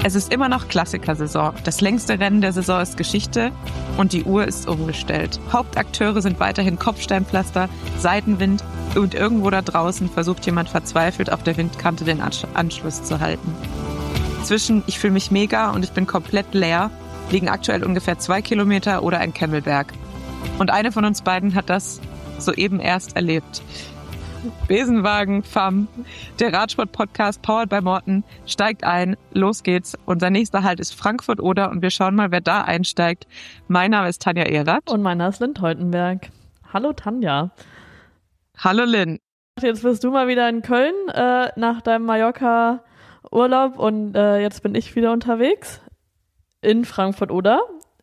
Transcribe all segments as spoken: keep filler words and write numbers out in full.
Es ist immer noch Klassikersaison. Das längste Rennen der Saison ist Geschichte und die Uhr ist umgestellt. Hauptakteure sind weiterhin Kopfsteinpflaster, Seitenwind und irgendwo da draußen versucht jemand verzweifelt auf der Windkante den Anschluss zu halten. Zwischen ich fühle mich mega und ich bin komplett leer liegen aktuell ungefähr zwei Kilometer oder ein Kemmelberg. Und eine von uns beiden hat das soeben erst erlebt. Besenwagen, F A M, der Radsport-Podcast powered by Morten, steigt ein, los geht's. Unser nächster Halt ist Frankfurt-Oder und wir schauen mal, wer da einsteigt. Mein Name ist Tanja Erath. Und mein Name ist Lynn Teutenberg. Hallo Tanja. Hallo Lynn. Jetzt bist du mal wieder in Köln äh, nach deinem Mallorca-Urlaub und äh, jetzt bin ich wieder unterwegs in Frankfurt-Oder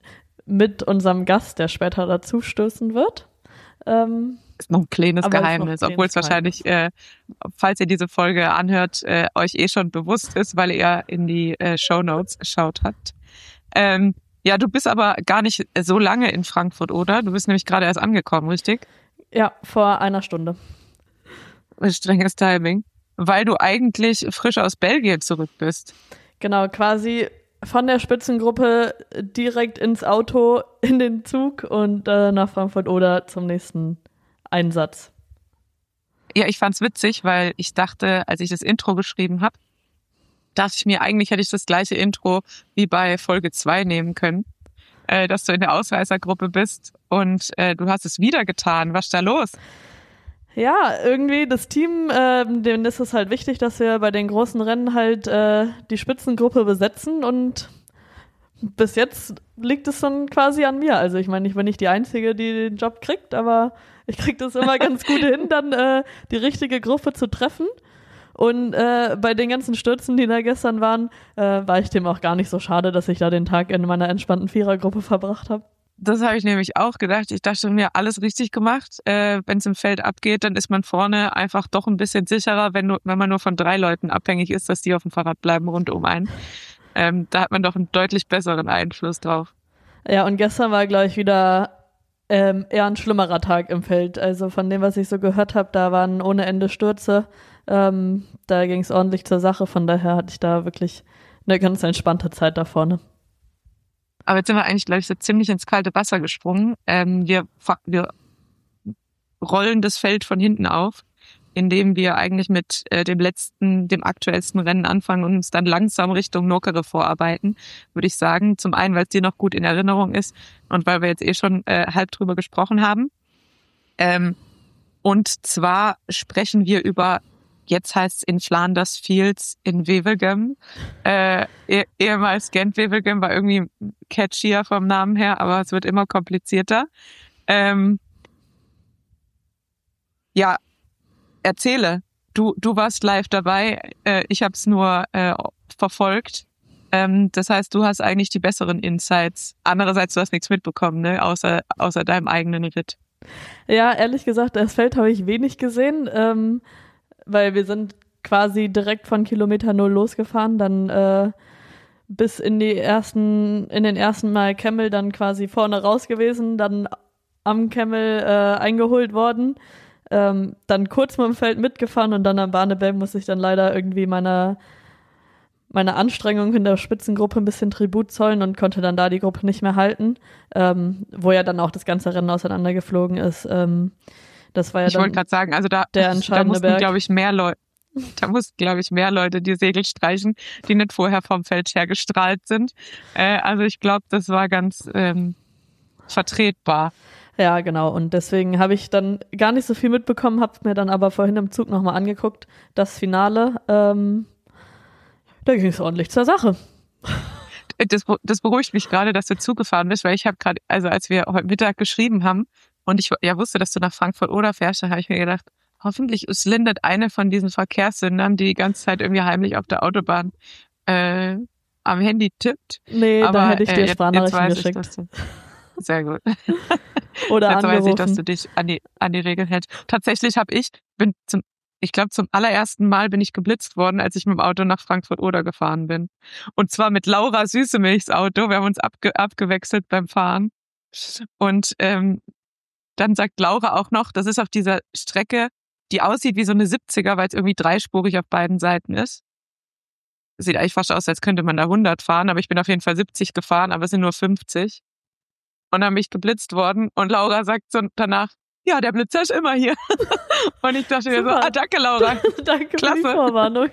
mit unserem Gast, der später dazu stoßen wird. Ähm, ist noch ein kleines Geheimnis, obwohl es wahrscheinlich, äh, falls ihr diese Folge anhört, äh, euch eh schon bewusst ist, weil ihr in die äh, Shownotes geschaut habt. Ähm, ja, du bist aber gar nicht so lange in Frankfurt, oder? Du bist nämlich gerade erst angekommen, richtig? Ja, vor einer Stunde. Strenges Timing. Weil du eigentlich frisch aus Belgien zurück bist. Genau, quasi von der Spitzengruppe direkt ins Auto, in den Zug und äh, nach Frankfurt-Oder zum nächsten Einsatz. Ja, ich fand's witzig, weil ich dachte, als ich das Intro geschrieben habe, dachte ich mir, eigentlich hätte ich das gleiche Intro wie bei Folge zwei nehmen können, äh, dass du in der Ausreißergruppe bist und äh, du hast es wieder getan. Was ist da los? Ja, irgendwie das Team, äh, denen ist es halt wichtig, dass wir bei den großen Rennen halt äh, die Spitzengruppe besetzen und bis jetzt liegt es dann quasi an mir. Also ich meine, ich bin nicht die Einzige, die den Job kriegt, aber ich kriege das immer ganz gut hin, dann äh, die richtige Gruppe zu treffen. Und äh, bei den ganzen Stürzen, die da gestern waren, äh, war ich dem auch gar nicht so schade, dass ich da den Tag in meiner entspannten Vierergruppe verbracht habe. Das habe ich nämlich auch gedacht. Ich dachte mir, alles richtig gemacht. Äh, wenn es im Feld abgeht, dann ist man vorne einfach doch ein bisschen sicherer, wenn, nur, wenn man nur von drei Leuten abhängig ist, dass die auf dem Fahrrad bleiben rund um einen. Ähm, da hat man doch einen deutlich besseren Einfluss drauf. Ja, und gestern war, glaube ich, wieder ähm, eher ein schlimmerer Tag im Feld. Also von dem, was ich so gehört habe, da waren ohne Ende Stürze. Ähm, da ging es ordentlich zur Sache. Von daher hatte ich da wirklich eine ganz entspannte Zeit da vorne. Aber jetzt sind wir eigentlich, glaube ich, so ziemlich ins kalte Wasser gesprungen. Ähm, wir, wir rollen das Feld von hinten auf, indem wir eigentlich mit äh, dem letzten, dem aktuellsten Rennen anfangen und uns dann langsam Richtung Nokere vorarbeiten, würde ich sagen. Zum einen, weil es dir noch gut in Erinnerung ist und weil wir jetzt eh schon äh, halb drüber gesprochen haben. Ähm, und zwar sprechen wir über, jetzt heißt es in Flanders Fields in Wevelgem. Äh, eh, ehemals Gent-Wevelgem war irgendwie catchier vom Namen her, aber es wird immer komplizierter. Ähm, ja, erzähle. Du, du warst live dabei. Äh, ich habe es nur äh, verfolgt. Ähm, das heißt, du hast eigentlich die besseren Insights. Andererseits, du hast nichts mitbekommen, ne? Außer, außer deinem eigenen Ritt. Ja, ehrlich gesagt, das Feld habe ich wenig gesehen. Ähm, weil wir sind quasi direkt von Kilometer null losgefahren, dann äh, bis in die ersten, in den ersten Mal Kemmel dann quasi vorne raus gewesen, dann am Kemmel äh, eingeholt worden, ähm, dann kurz mit dem Feld mitgefahren und dann am Barneberg musste ich dann leider irgendwie meiner meine Anstrengung in der Spitzengruppe ein bisschen Tribut zollen und konnte dann da die Gruppe nicht mehr halten, ähm, wo ja dann auch das ganze Rennen auseinandergeflogen ist. Ähm, Das war ja ich dann wollte gerade sagen, also da, der entscheidende da mussten, Berg. glaube ich, mehr Leute, da mussten, glaube ich, mehr Leute die Segel streichen, die nicht vorher vom Feld her gestrahlt sind. Äh, also ich glaube, das war ganz ähm, vertretbar. Ja, genau. Und deswegen habe ich dann gar nicht so viel mitbekommen, habe mir dann aber vorhin im Zug nochmal angeguckt, das Finale. Ähm, da ging es ordentlich zur Sache. Das, das beruhigt mich gerade, dass du zugefahren bist, weil ich habe gerade, also als wir heute Mittag geschrieben haben und ich ja wusste, dass du nach Frankfurt-Oder fährst, da habe ich mir gedacht, hoffentlich ist Lynn nicht eine von diesen Verkehrssündern, die die ganze Zeit irgendwie heimlich auf der Autobahn äh, am Handy tippt. Nee, aber da hätte ich dir äh, Sprachnachrichten geschickt. geschickt. Du, sehr gut. Oder jetzt angerufen. weiß ich, dass du dich an die, an die Regeln hältst. Tatsächlich habe ich, bin zum Ich glaube, zum allerersten Mal bin ich geblitzt worden, als ich mit dem Auto nach Frankfurt-Oder gefahren bin. Und zwar mit Laura Süßemilchs Auto. Wir haben uns abge- abgewechselt beim Fahren. Und ähm, dann sagt Laura auch noch, das ist auf dieser Strecke, die aussieht wie so eine siebziger, weil es irgendwie dreispurig auf beiden Seiten ist. sieht eigentlich fast aus, als könnte man da hundert fahren, aber ich bin auf jeden Fall siebzig gefahren, aber es sind nur fünfzig. Und dann bin ich geblitzt worden und Laura sagt so danach, ja, der Blitzer ist immer hier. Und ich dachte mir so, ah, danke Laura. Danke Klasse. für die Vorwarnung.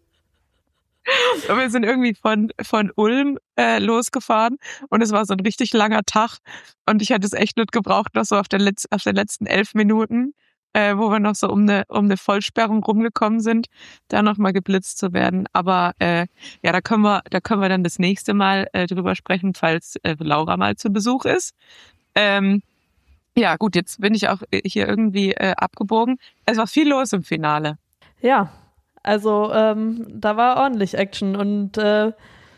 Und wir sind irgendwie von von Ulm äh, losgefahren und es war so ein richtig langer Tag und ich hatte es echt nicht gebraucht, noch so auf, der Letz-, auf den letzten elf Minuten, äh, wo wir noch so um eine um eine Vollsperrung rumgekommen sind, da noch mal geblitzt zu werden. Aber äh, ja, da können wir da können wir dann das nächste Mal äh, drüber sprechen, falls äh, Laura mal zu Besuch ist. Ähm, ja gut, jetzt bin ich auch hier irgendwie äh, abgebogen. Es war viel los im Finale. Ja. Also ähm, da war ordentlich Action und äh,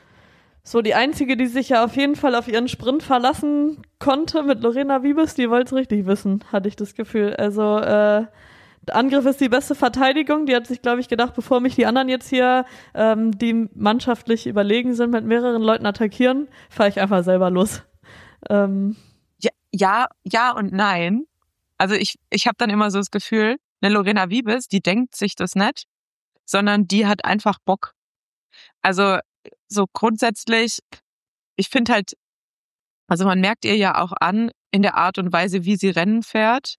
so die einzige, die sich ja auf jeden Fall auf ihren Sprint verlassen konnte mit Lorena Wiebes, die wollte es richtig wissen, hatte ich das Gefühl. Also äh, der Angriff ist die beste Verteidigung. Die hat sich, glaube ich, gedacht, bevor mich die anderen jetzt hier, ähm, die mannschaftlich überlegen sind, mit mehreren Leuten attackieren, fahre ich einfach selber los. Ähm, ja, ja, ja und nein. Also ich ich habe dann immer so das Gefühl, eine Lorena Wiebes, die denkt sich das nicht, sondern die hat einfach Bock. Also so grundsätzlich, ich finde halt, also man merkt ihr ja auch an, in der Art und Weise, wie sie Rennen fährt,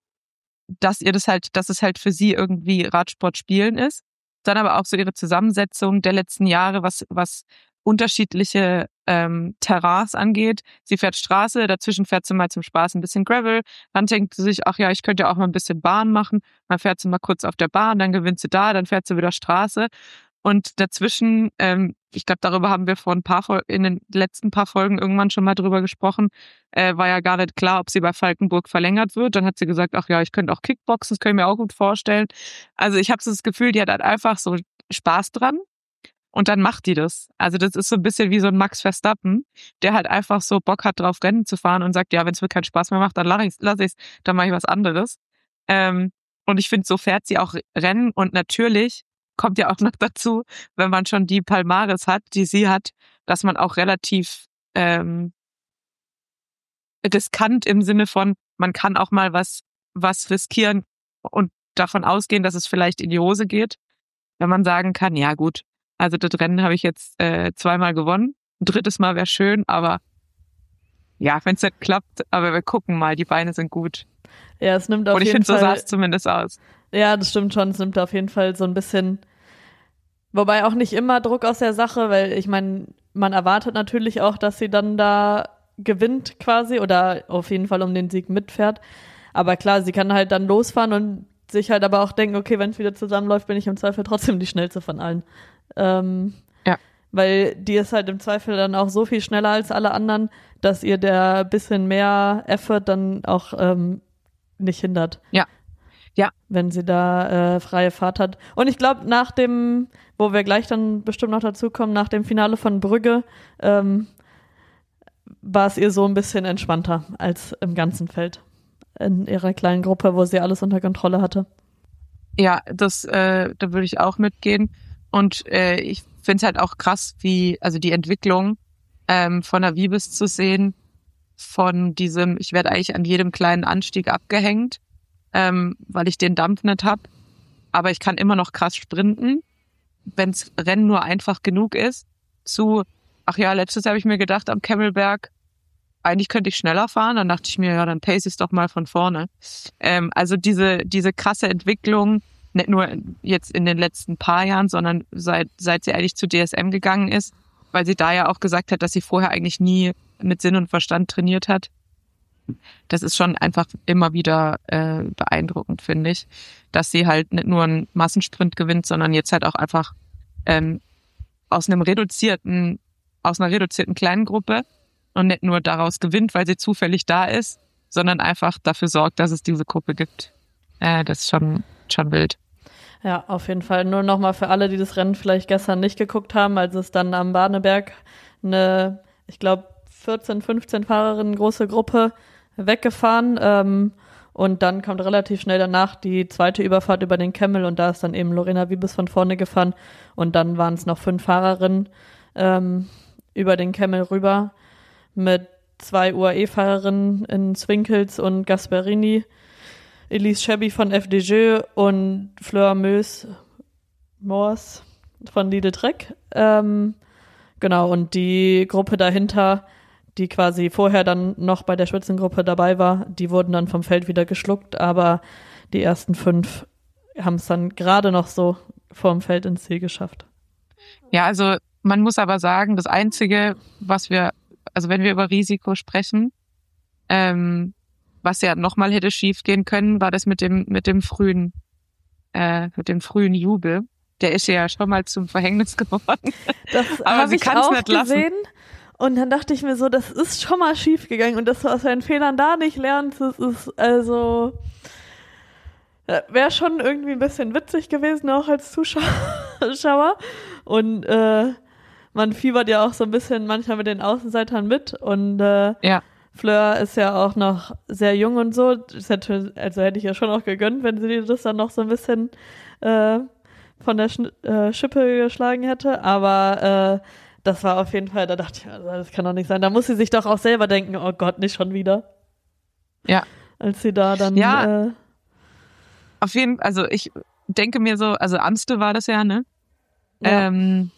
dass ihr das halt, dass es halt für sie irgendwie Radsport spielen ist. Dann aber auch so ihre Zusammensetzung der letzten Jahre, was was unterschiedliche ähm, Terrains angeht. Sie fährt Straße, dazwischen fährt sie mal zum Spaß ein bisschen Gravel. Dann denkt sie sich, ach ja, ich könnte ja auch mal ein bisschen Bahn machen. Dann fährt sie mal kurz auf der Bahn, dann gewinnt sie da, dann fährt sie wieder Straße. Und dazwischen, ähm, ich glaube, darüber haben wir vor ein paar Fol- in den letzten paar Folgen irgendwann schon mal drüber gesprochen, äh, war ja gar nicht klar, ob sie bei Falkenburg verlängert wird. Dann hat sie gesagt, ach ja, ich könnte auch Kickboxen, das kann ich mir auch gut vorstellen. Also ich habe so das Gefühl, die hat halt einfach so Spaß dran. Und dann macht die das. Also das ist so ein bisschen wie so ein Max Verstappen, der halt einfach so Bock hat, drauf Rennen zu fahren und sagt, ja, wenn es mir keinen Spaß mehr macht, dann lasse ich es, lass ich's, dann mache ich was anderes. Ähm, und ich finde, so fährt sie auch Rennen. Und natürlich kommt ja auch noch dazu, wenn man schon die Palmares hat, die sie hat, dass man auch relativ ähm, riskant im Sinne von, man kann auch mal was, was riskieren und davon ausgehen, dass es vielleicht in die Hose geht. Wenn man sagen kann, ja gut, also das Rennen habe ich jetzt äh, zweimal gewonnen. Ein drittes Mal wäre schön, aber ja, wenn es nicht klappt, aber wir gucken mal, die Beine sind gut. Ja, es nimmt auf Und ich jeden finde, so Fall. sah es zumindest aus. Ja, das stimmt schon. Es nimmt auf jeden Fall so ein bisschen, wobei auch nicht immer Druck aus der Sache, weil ich meine, man erwartet natürlich auch, dass sie dann da gewinnt quasi oder auf jeden Fall um den Sieg mitfährt. Aber klar, sie kann halt dann losfahren und sich halt aber auch denken, okay, wenn es wieder zusammenläuft, bin ich im Zweifel trotzdem die schnellste von allen. Ähm, ja. Weil die ist halt im Zweifel dann auch so viel schneller als alle anderen, dass ihr der bisschen mehr Effort dann auch ähm, nicht hindert. Ja. Ja. Wenn sie da äh, freie Fahrt hat. Und ich glaube, nach dem, wo wir gleich dann bestimmt noch dazu kommen, nach dem Finale von Brügge, ähm, war es ihr so ein bisschen entspannter als im ganzen Feld. In ihrer kleinen Gruppe, wo sie alles unter Kontrolle hatte. Ja, das, äh, da würde ich auch mitgehen. Und äh, ich finde es halt auch krass, wie, also die Entwicklung ähm, von der Wiebes zu sehen, von diesem, ich werde eigentlich an jedem kleinen Anstieg abgehängt, ähm, weil ich den Dampf nicht hab, aber ich kann immer noch krass sprinten, wenns Rennen nur einfach genug ist, zu, ach ja, letztes Jahr habe ich mir gedacht am Kemmelberg, eigentlich könnte ich schneller fahren, dann dachte ich mir, ja, dann pace ich es doch mal von vorne. Ähm, also diese diese krasse Entwicklung, nicht nur jetzt in den letzten paar Jahren, sondern seit seit sie eigentlich zu D S M gegangen ist, weil sie da ja auch gesagt hat, dass sie vorher eigentlich nie mit Sinn und Verstand trainiert hat. Das ist schon einfach immer wieder äh, beeindruckend, finde ich, dass sie halt nicht nur einen Massensprint gewinnt, sondern jetzt halt auch einfach ähm, aus einem reduzierten, aus einer reduzierten kleinen Gruppe und nicht nur daraus gewinnt, weil sie zufällig da ist, sondern einfach dafür sorgt, dass es diese Gruppe gibt. Äh, das ist schon, schon wild. Ja, auf jeden Fall. Nur nochmal für alle, die das Rennen vielleicht gestern nicht geguckt haben, als es dann am Barneberg eine, ich glaube, vierzehn, fünfzehn Fahrerinnen große Gruppe weggefahren. Ähm, und dann kommt relativ schnell danach die zweite Überfahrt über den Kemmel und da ist dann eben Lorena Wiebes von vorne gefahren. Und dann waren es noch fünf Fahrerinnen ähm, über den Kemmel rüber mit zwei U A E-Fahrerinnen in Swinkels und Gasperini, Elise Cheby von F D J und Fleur Mös, Moors, von Lidl Trek. Ähm, genau, und die Gruppe dahinter, die quasi vorher dann noch bei der Spitzengruppe dabei war, die wurden dann vom Feld wieder geschluckt, aber die ersten fünf haben es dann gerade noch so vorm Feld ins Ziel geschafft. Ja, also man muss aber sagen, das Einzige, was wir, also wenn wir über Risiko sprechen, ähm, was ja nochmal hätte schief gehen können, war das mit dem mit dem frühen, äh, mit dem frühen Jubel. Der ist ja schon mal zum Verhängnis geworden. Das aber sie ich kann es auch nicht lassen. Gesehen. Und dann dachte ich mir so, das ist schon mal schief gegangen und dass du aus deinen Fehlern da nicht lernst, das ist also, wäre schon irgendwie ein bisschen witzig gewesen, auch als Zuschauer. Und äh, man fiebert ja auch so ein bisschen manchmal mit den Außenseitern mit. Und äh, ja. Fleur ist ja auch noch sehr jung und so. Das hätte, also hätte ich ja schon auch gegönnt, wenn sie das dann noch so ein bisschen äh, von der Sch- äh, Schippe geschlagen hätte. Aber äh, das war auf jeden Fall, da dachte ich, also das kann doch nicht sein. Da muss sie sich doch auch selber denken, oh Gott, nicht schon wieder. Ja. Als sie da dann... Ja, äh, auf jeden Fall, also ich denke mir so, also Amstel war das ja, ne? Ja. Ähm,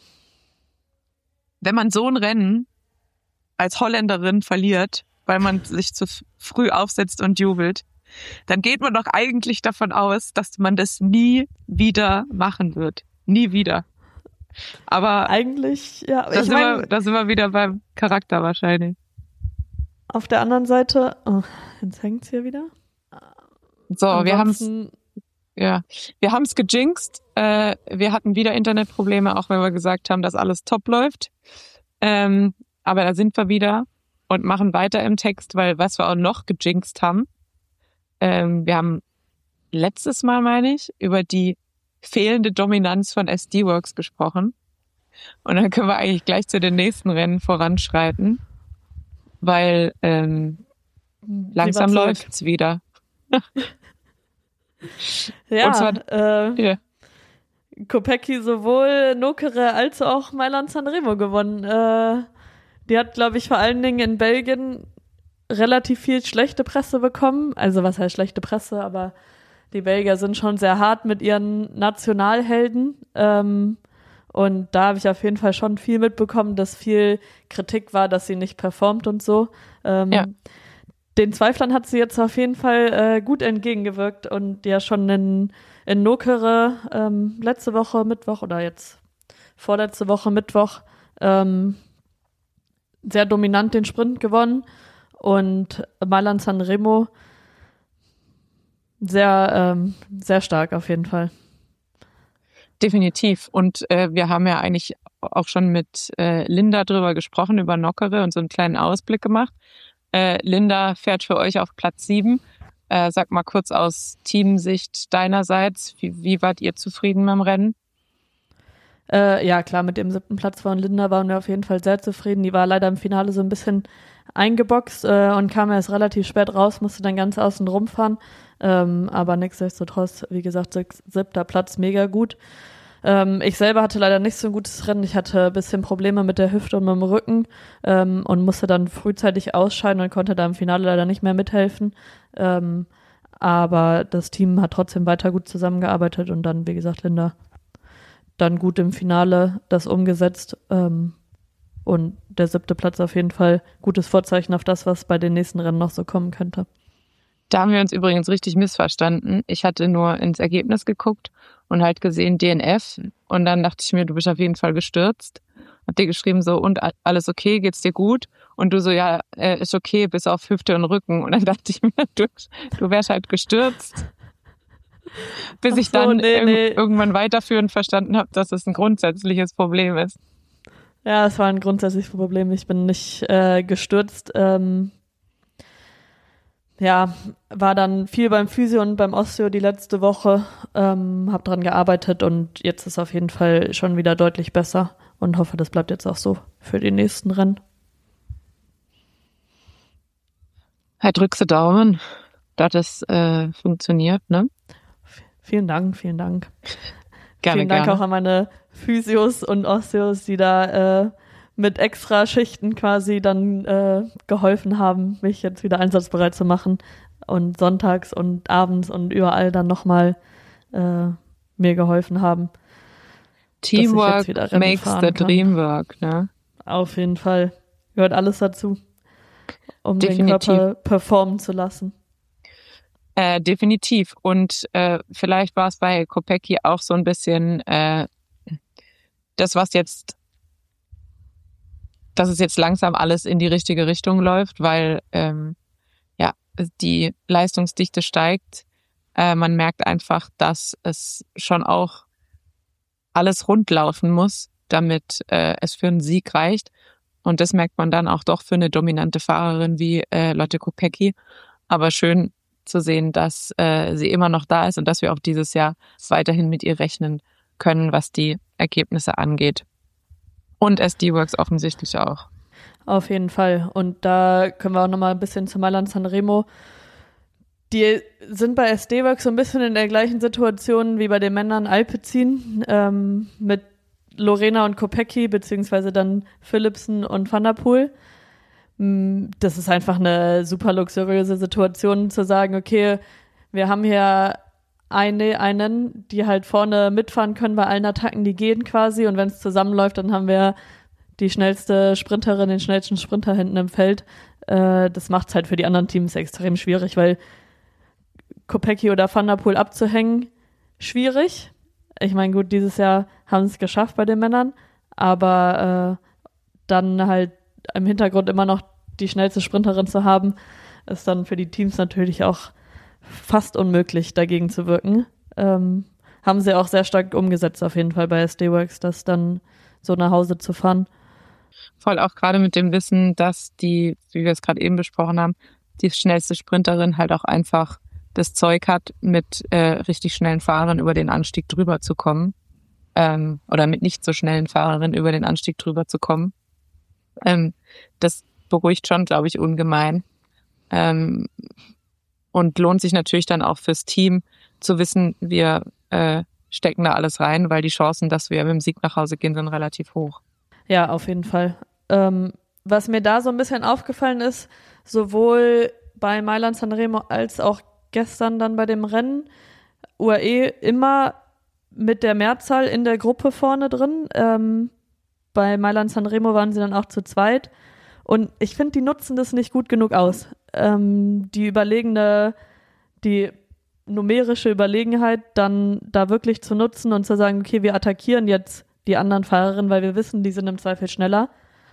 wenn man so ein Rennen als Holländerin verliert, weil man sich zu f- früh aufsetzt und jubelt, dann geht man doch eigentlich davon aus, dass man das nie wieder machen wird. Nie wieder. Aber Eigentlich, ja. da Ich sind, mein, wir, da sind wir wieder beim Charakter wahrscheinlich. auf der anderen Seite, oh, jetzt hängt's hier wieder. So, wir haben's, Ansonsten, ja, wir haben's gejinxt. Äh, wir hatten wieder Internetprobleme, auch wenn wir gesagt haben, dass alles top läuft. Ähm, aber da sind wir wieder und machen weiter im Text, weil was wir auch noch gejinxt haben, ähm, wir haben letztes Mal, meine ich, über die fehlende Dominanz von S D-Works gesprochen. Und dann können wir eigentlich gleich zu den nächsten Rennen voranschreiten, weil ähm, langsam zurück. läuft's wieder. Ja, Und zwar, äh, ja. Kopecky sowohl Nokere als auch Mailand Sanremo gewonnen. Äh, die hat, glaube ich, vor allen Dingen in Belgien relativ viel schlechte Presse bekommen. Also was heißt schlechte Presse, aber die Belgier sind schon sehr hart mit ihren Nationalhelden. Ähm, und da habe ich auf jeden Fall schon viel mitbekommen, dass viel Kritik war, dass sie nicht performt und so. Ähm, Ja. Den Zweiflern hat sie jetzt auf jeden Fall äh, gut entgegengewirkt und ja schon in, in Nokere ähm, letzte Woche Mittwoch oder jetzt vorletzte Woche Mittwoch ähm, sehr dominant den Sprint gewonnen und Mailand Sanremo sehr, ähm, sehr stark auf jeden Fall. Definitiv. Und äh, wir haben ja eigentlich auch schon mit äh, Linda drüber gesprochen, über Nokere und so einen kleinen Ausblick gemacht. Äh, Linda fährt für euch auf Platz sieben. Äh, sag mal kurz aus Teamsicht deinerseits, wie, wie wart ihr zufrieden mit dem Rennen? Äh, ja, klar, mit dem siebten Platz von Linda waren wir auf jeden Fall sehr zufrieden. Die war leider im Finale so ein bisschen eingeboxt äh, und kam erst relativ spät raus, musste dann ganz außen rumfahren. Ähm, aber nichtsdestotrotz, wie gesagt, siebter Platz, mega gut. Ähm, ich selber hatte leider nicht so ein gutes Rennen. Ich hatte ein bisschen Probleme mit der Hüfte und mit dem Rücken ähm, und musste dann frühzeitig ausscheiden und konnte da im Finale leider nicht mehr mithelfen. Ähm, aber das Team hat trotzdem weiter gut zusammengearbeitet und dann, wie gesagt, Linda dann gut im Finale das umgesetzt. Ähm, und der siebte Platz auf jeden Fall gutes Vorzeichen auf das, was bei den nächsten Rennen noch so kommen könnte. Da haben wir uns übrigens richtig missverstanden. Ich hatte nur ins Ergebnis geguckt und halt gesehen D N F. Und dann dachte ich mir, du bist auf jeden Fall gestürzt. Hab dir geschrieben so, und alles okay, geht's dir gut? Und du so, ja, äh, ist okay, bis auf Hüfte und Rücken. Und dann dachte ich mir, du, du wärst halt gestürzt. Bis Ach ich so, dann nee, irg- nee. irgendwann weiterführend verstanden habe, dass es ein grundsätzliches Problem ist. Ja, es war ein grundsätzliches Problem. Ich bin nicht äh, gestürzt. Ähm, ja, war dann viel beim Physio und beim Osteo die letzte Woche. Ähm, hab dran gearbeitet und jetzt ist auf jeden Fall schon wieder deutlich besser und hoffe, das bleibt jetzt auch so für die nächsten Rennen. Halt drückst du Daumen, dass es äh, funktioniert, ne? Vielen Dank, vielen Dank. Gerne, vielen Dank gerne. auch an meine Physios und Osteos, die da äh, mit extra Schichten quasi dann äh, geholfen haben, mich jetzt wieder einsatzbereit zu machen und sonntags und abends und überall dann nochmal äh, mir geholfen haben. Teamwork makes the dream work, ne? Auf jeden Fall. Gehört alles dazu, um Definitiv. den Körper performen zu lassen. Äh, definitiv. Und äh, vielleicht war es bei Kopecky auch so ein bisschen äh, das, was jetzt, dass es jetzt langsam alles in die richtige Richtung läuft, weil ähm, ja die Leistungsdichte steigt. Äh, man merkt einfach, dass es schon auch alles rund laufen muss, damit äh, es für einen Sieg reicht. Und das merkt man dann auch doch für eine dominante Fahrerin wie äh, Lotte Kopecky. Aber schön zu sehen, dass äh, sie immer noch da ist und dass wir auch dieses Jahr weiterhin mit ihr rechnen können, was die Ergebnisse angeht. Und S D-Works offensichtlich auch. Auf jeden Fall. Und da können wir auch nochmal ein bisschen zu Mailand Sanremo. Die sind bei S D-Works so ein bisschen in der gleichen Situation wie bei den Männern Alpecin, ähm, mit Lorena und Kopecky, beziehungsweise dann Philipsen und Van der Poel. Das ist einfach eine super luxuriöse Situation, zu sagen, okay, wir haben hier eine, einen, die halt vorne mitfahren können bei allen Attacken, die gehen quasi, und wenn es zusammenläuft, dann haben wir die schnellste Sprinterin, den schnellsten Sprinter hinten im Feld. Äh, das macht es halt für die anderen Teams extrem schwierig, weil Kopecky oder Van der Poel abzuhängen, schwierig. Ich meine, gut, dieses Jahr haben sie es geschafft bei den Männern, aber äh, dann halt im Hintergrund immer noch die schnellste Sprinterin zu haben, ist dann für die Teams natürlich auch fast unmöglich, dagegen zu wirken. Ähm, haben sie auch sehr stark umgesetzt auf jeden Fall bei S D-Works, das dann so nach Hause zu fahren. Voll, auch gerade mit dem Wissen, dass die, wie wir es gerade eben besprochen haben, die schnellste Sprinterin halt auch einfach das Zeug hat, mit äh, richtig schnellen Fahrern über den Anstieg drüber zu kommen. Ähm, oder mit nicht so schnellen Fahrerinnen über den Anstieg drüber zu kommen. Ähm, das beruhigt schon, glaube ich, ungemein. Ähm, und lohnt sich natürlich dann auch fürs Team zu wissen, wir äh, stecken da alles rein, weil die Chancen, dass wir mit dem Sieg nach Hause gehen, sind relativ hoch. Ja, auf jeden Fall. Ähm, was mir da so ein bisschen aufgefallen ist, sowohl bei Mailand Sanremo als auch gestern dann bei dem Rennen, U A E immer mit der Mehrzahl in der Gruppe vorne drin. Ähm, bei Mailand Sanremo waren sie dann auch zu zweit. Und ich finde, die nutzen das nicht gut genug aus. Ähm, die überlegene, die numerische Überlegenheit dann da wirklich zu nutzen und zu sagen, okay, wir attackieren jetzt die anderen Fahrerinnen, weil wir wissen, die sind im Zweifel schneller.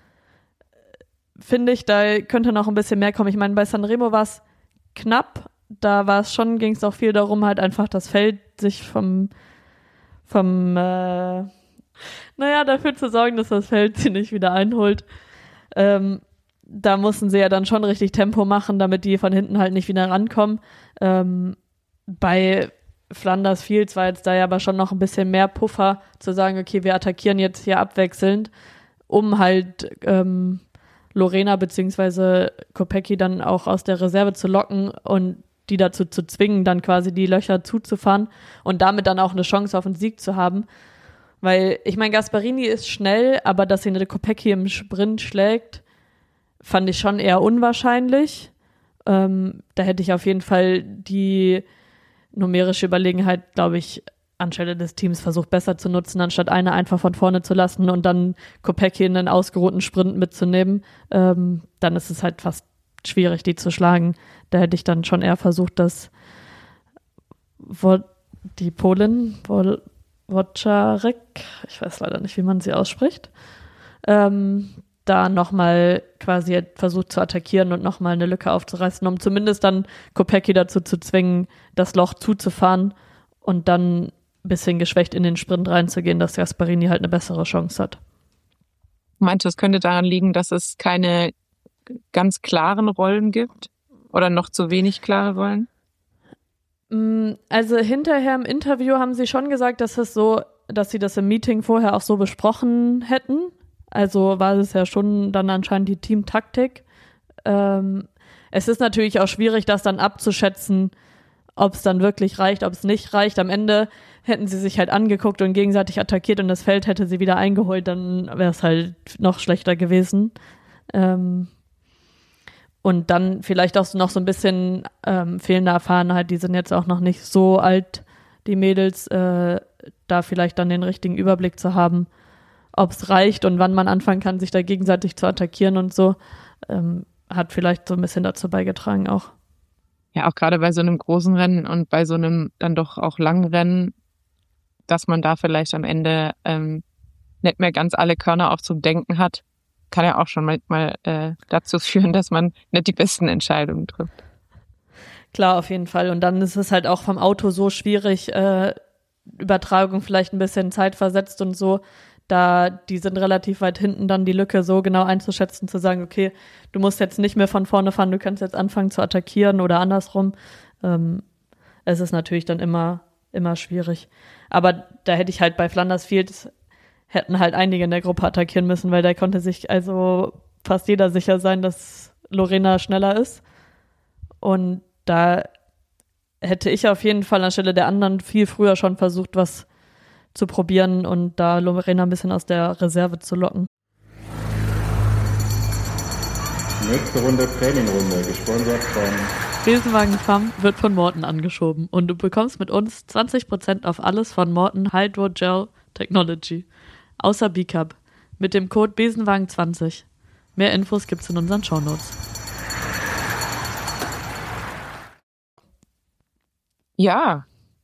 Finde ich, da könnte noch ein bisschen mehr kommen. Ich meine, bei Sanremo war es knapp. Da war es schon, ging es auch viel darum, halt einfach das Feld sich vom, vom, äh, naja, dafür zu sorgen, dass das Feld sie nicht wieder einholt. Ähm, da mussten sie ja dann schon richtig Tempo machen, damit die von hinten halt nicht wieder rankommen. Ähm, bei Flanders Fields war jetzt da ja aber schon noch ein bisschen mehr Puffer, zu sagen, okay, wir attackieren jetzt hier abwechselnd, um halt ähm, Lorena beziehungsweise Kopecky dann auch aus der Reserve zu locken und die dazu zu zwingen, dann quasi die Löcher zuzufahren und damit dann auch eine Chance auf einen Sieg zu haben. Weil, ich meine, Gasparini ist schnell, aber dass sie eine Kopecky im Sprint schlägt, fand ich schon eher unwahrscheinlich. Ähm, da hätte ich auf jeden Fall die numerische Überlegenheit, glaube ich, anstelle des Teams versucht besser zu nutzen, anstatt eine einfach von vorne zu lassen und dann Kopecky in einen ausgeruhten Sprint mitzunehmen. Ähm, dann ist es halt fast schwierig, die zu schlagen. Da hätte ich dann schon eher versucht, dass Wo- die Polin, Wo- Wojciarek, ich weiß leider nicht, wie man sie ausspricht, ähm, da nochmal quasi versucht zu attackieren und nochmal eine Lücke aufzureißen, um zumindest dann Kopecky dazu zu zwingen, das Loch zuzufahren und dann ein bisschen geschwächt in den Sprint reinzugehen, dass Gasparini halt eine bessere Chance hat. Meinst du, es könnte daran liegen, dass es keine ganz klaren Rollen gibt? Oder noch zu wenig klare Rollen? Also hinterher im Interview haben sie schon gesagt, dass es so, dass sie das im Meeting vorher auch so besprochen hätten. Also war es ja schon dann anscheinend die Teamtaktik. Ähm, es ist natürlich auch schwierig, das dann abzuschätzen, ob es dann wirklich reicht, ob es nicht reicht. Am Ende hätten sie sich halt angeguckt und gegenseitig attackiert und das Feld hätte sie wieder eingeholt, dann wäre es halt noch schlechter gewesen. Ähm, und dann vielleicht auch noch so ein bisschen ähm, fehlende Erfahrenheit. Die sind jetzt auch noch nicht so alt, die Mädels, äh, da vielleicht dann den richtigen Überblick zu haben, ob es reicht und wann man anfangen kann, sich da gegenseitig zu attackieren und so, ähm, hat vielleicht so ein bisschen dazu beigetragen auch. Ja, auch gerade bei so einem großen Rennen und bei so einem dann doch auch langen Rennen, dass man da vielleicht am Ende ähm, nicht mehr ganz alle Körner auch zum Denken hat, kann ja auch schon manchmal äh, dazu führen, dass man nicht die besten Entscheidungen trifft. Klar, auf jeden Fall. Und dann ist es halt auch vom Auto so schwierig, äh, Übertragung vielleicht ein bisschen zeitversetzt und so, da die sind relativ weit hinten, dann die Lücke so genau einzuschätzen, zu sagen, okay, du musst jetzt nicht mehr von vorne fahren, du kannst jetzt anfangen zu attackieren oder andersrum. Ähm, es ist natürlich dann immer, immer schwierig. Aber da hätte ich halt bei Flanders Field, hätten halt einige in der Gruppe attackieren müssen, weil da konnte sich also fast jeder sicher sein, dass Lorena schneller ist. Und da hätte ich auf jeden Fall anstelle der anderen viel früher schon versucht, was zu probieren und da Lorena ein bisschen aus der Reserve zu locken. Nächste Runde Trainingrunde, gesponsert von Besenwagen Farm wird von Morten angeschoben und du bekommst mit uns zwanzig Prozent auf alles von Morten Hydrogel Technology. Außer B-Cup. Mit dem Code Besenwagen zwanzig. Mehr Infos gibt's in unseren Shownotes. Ja.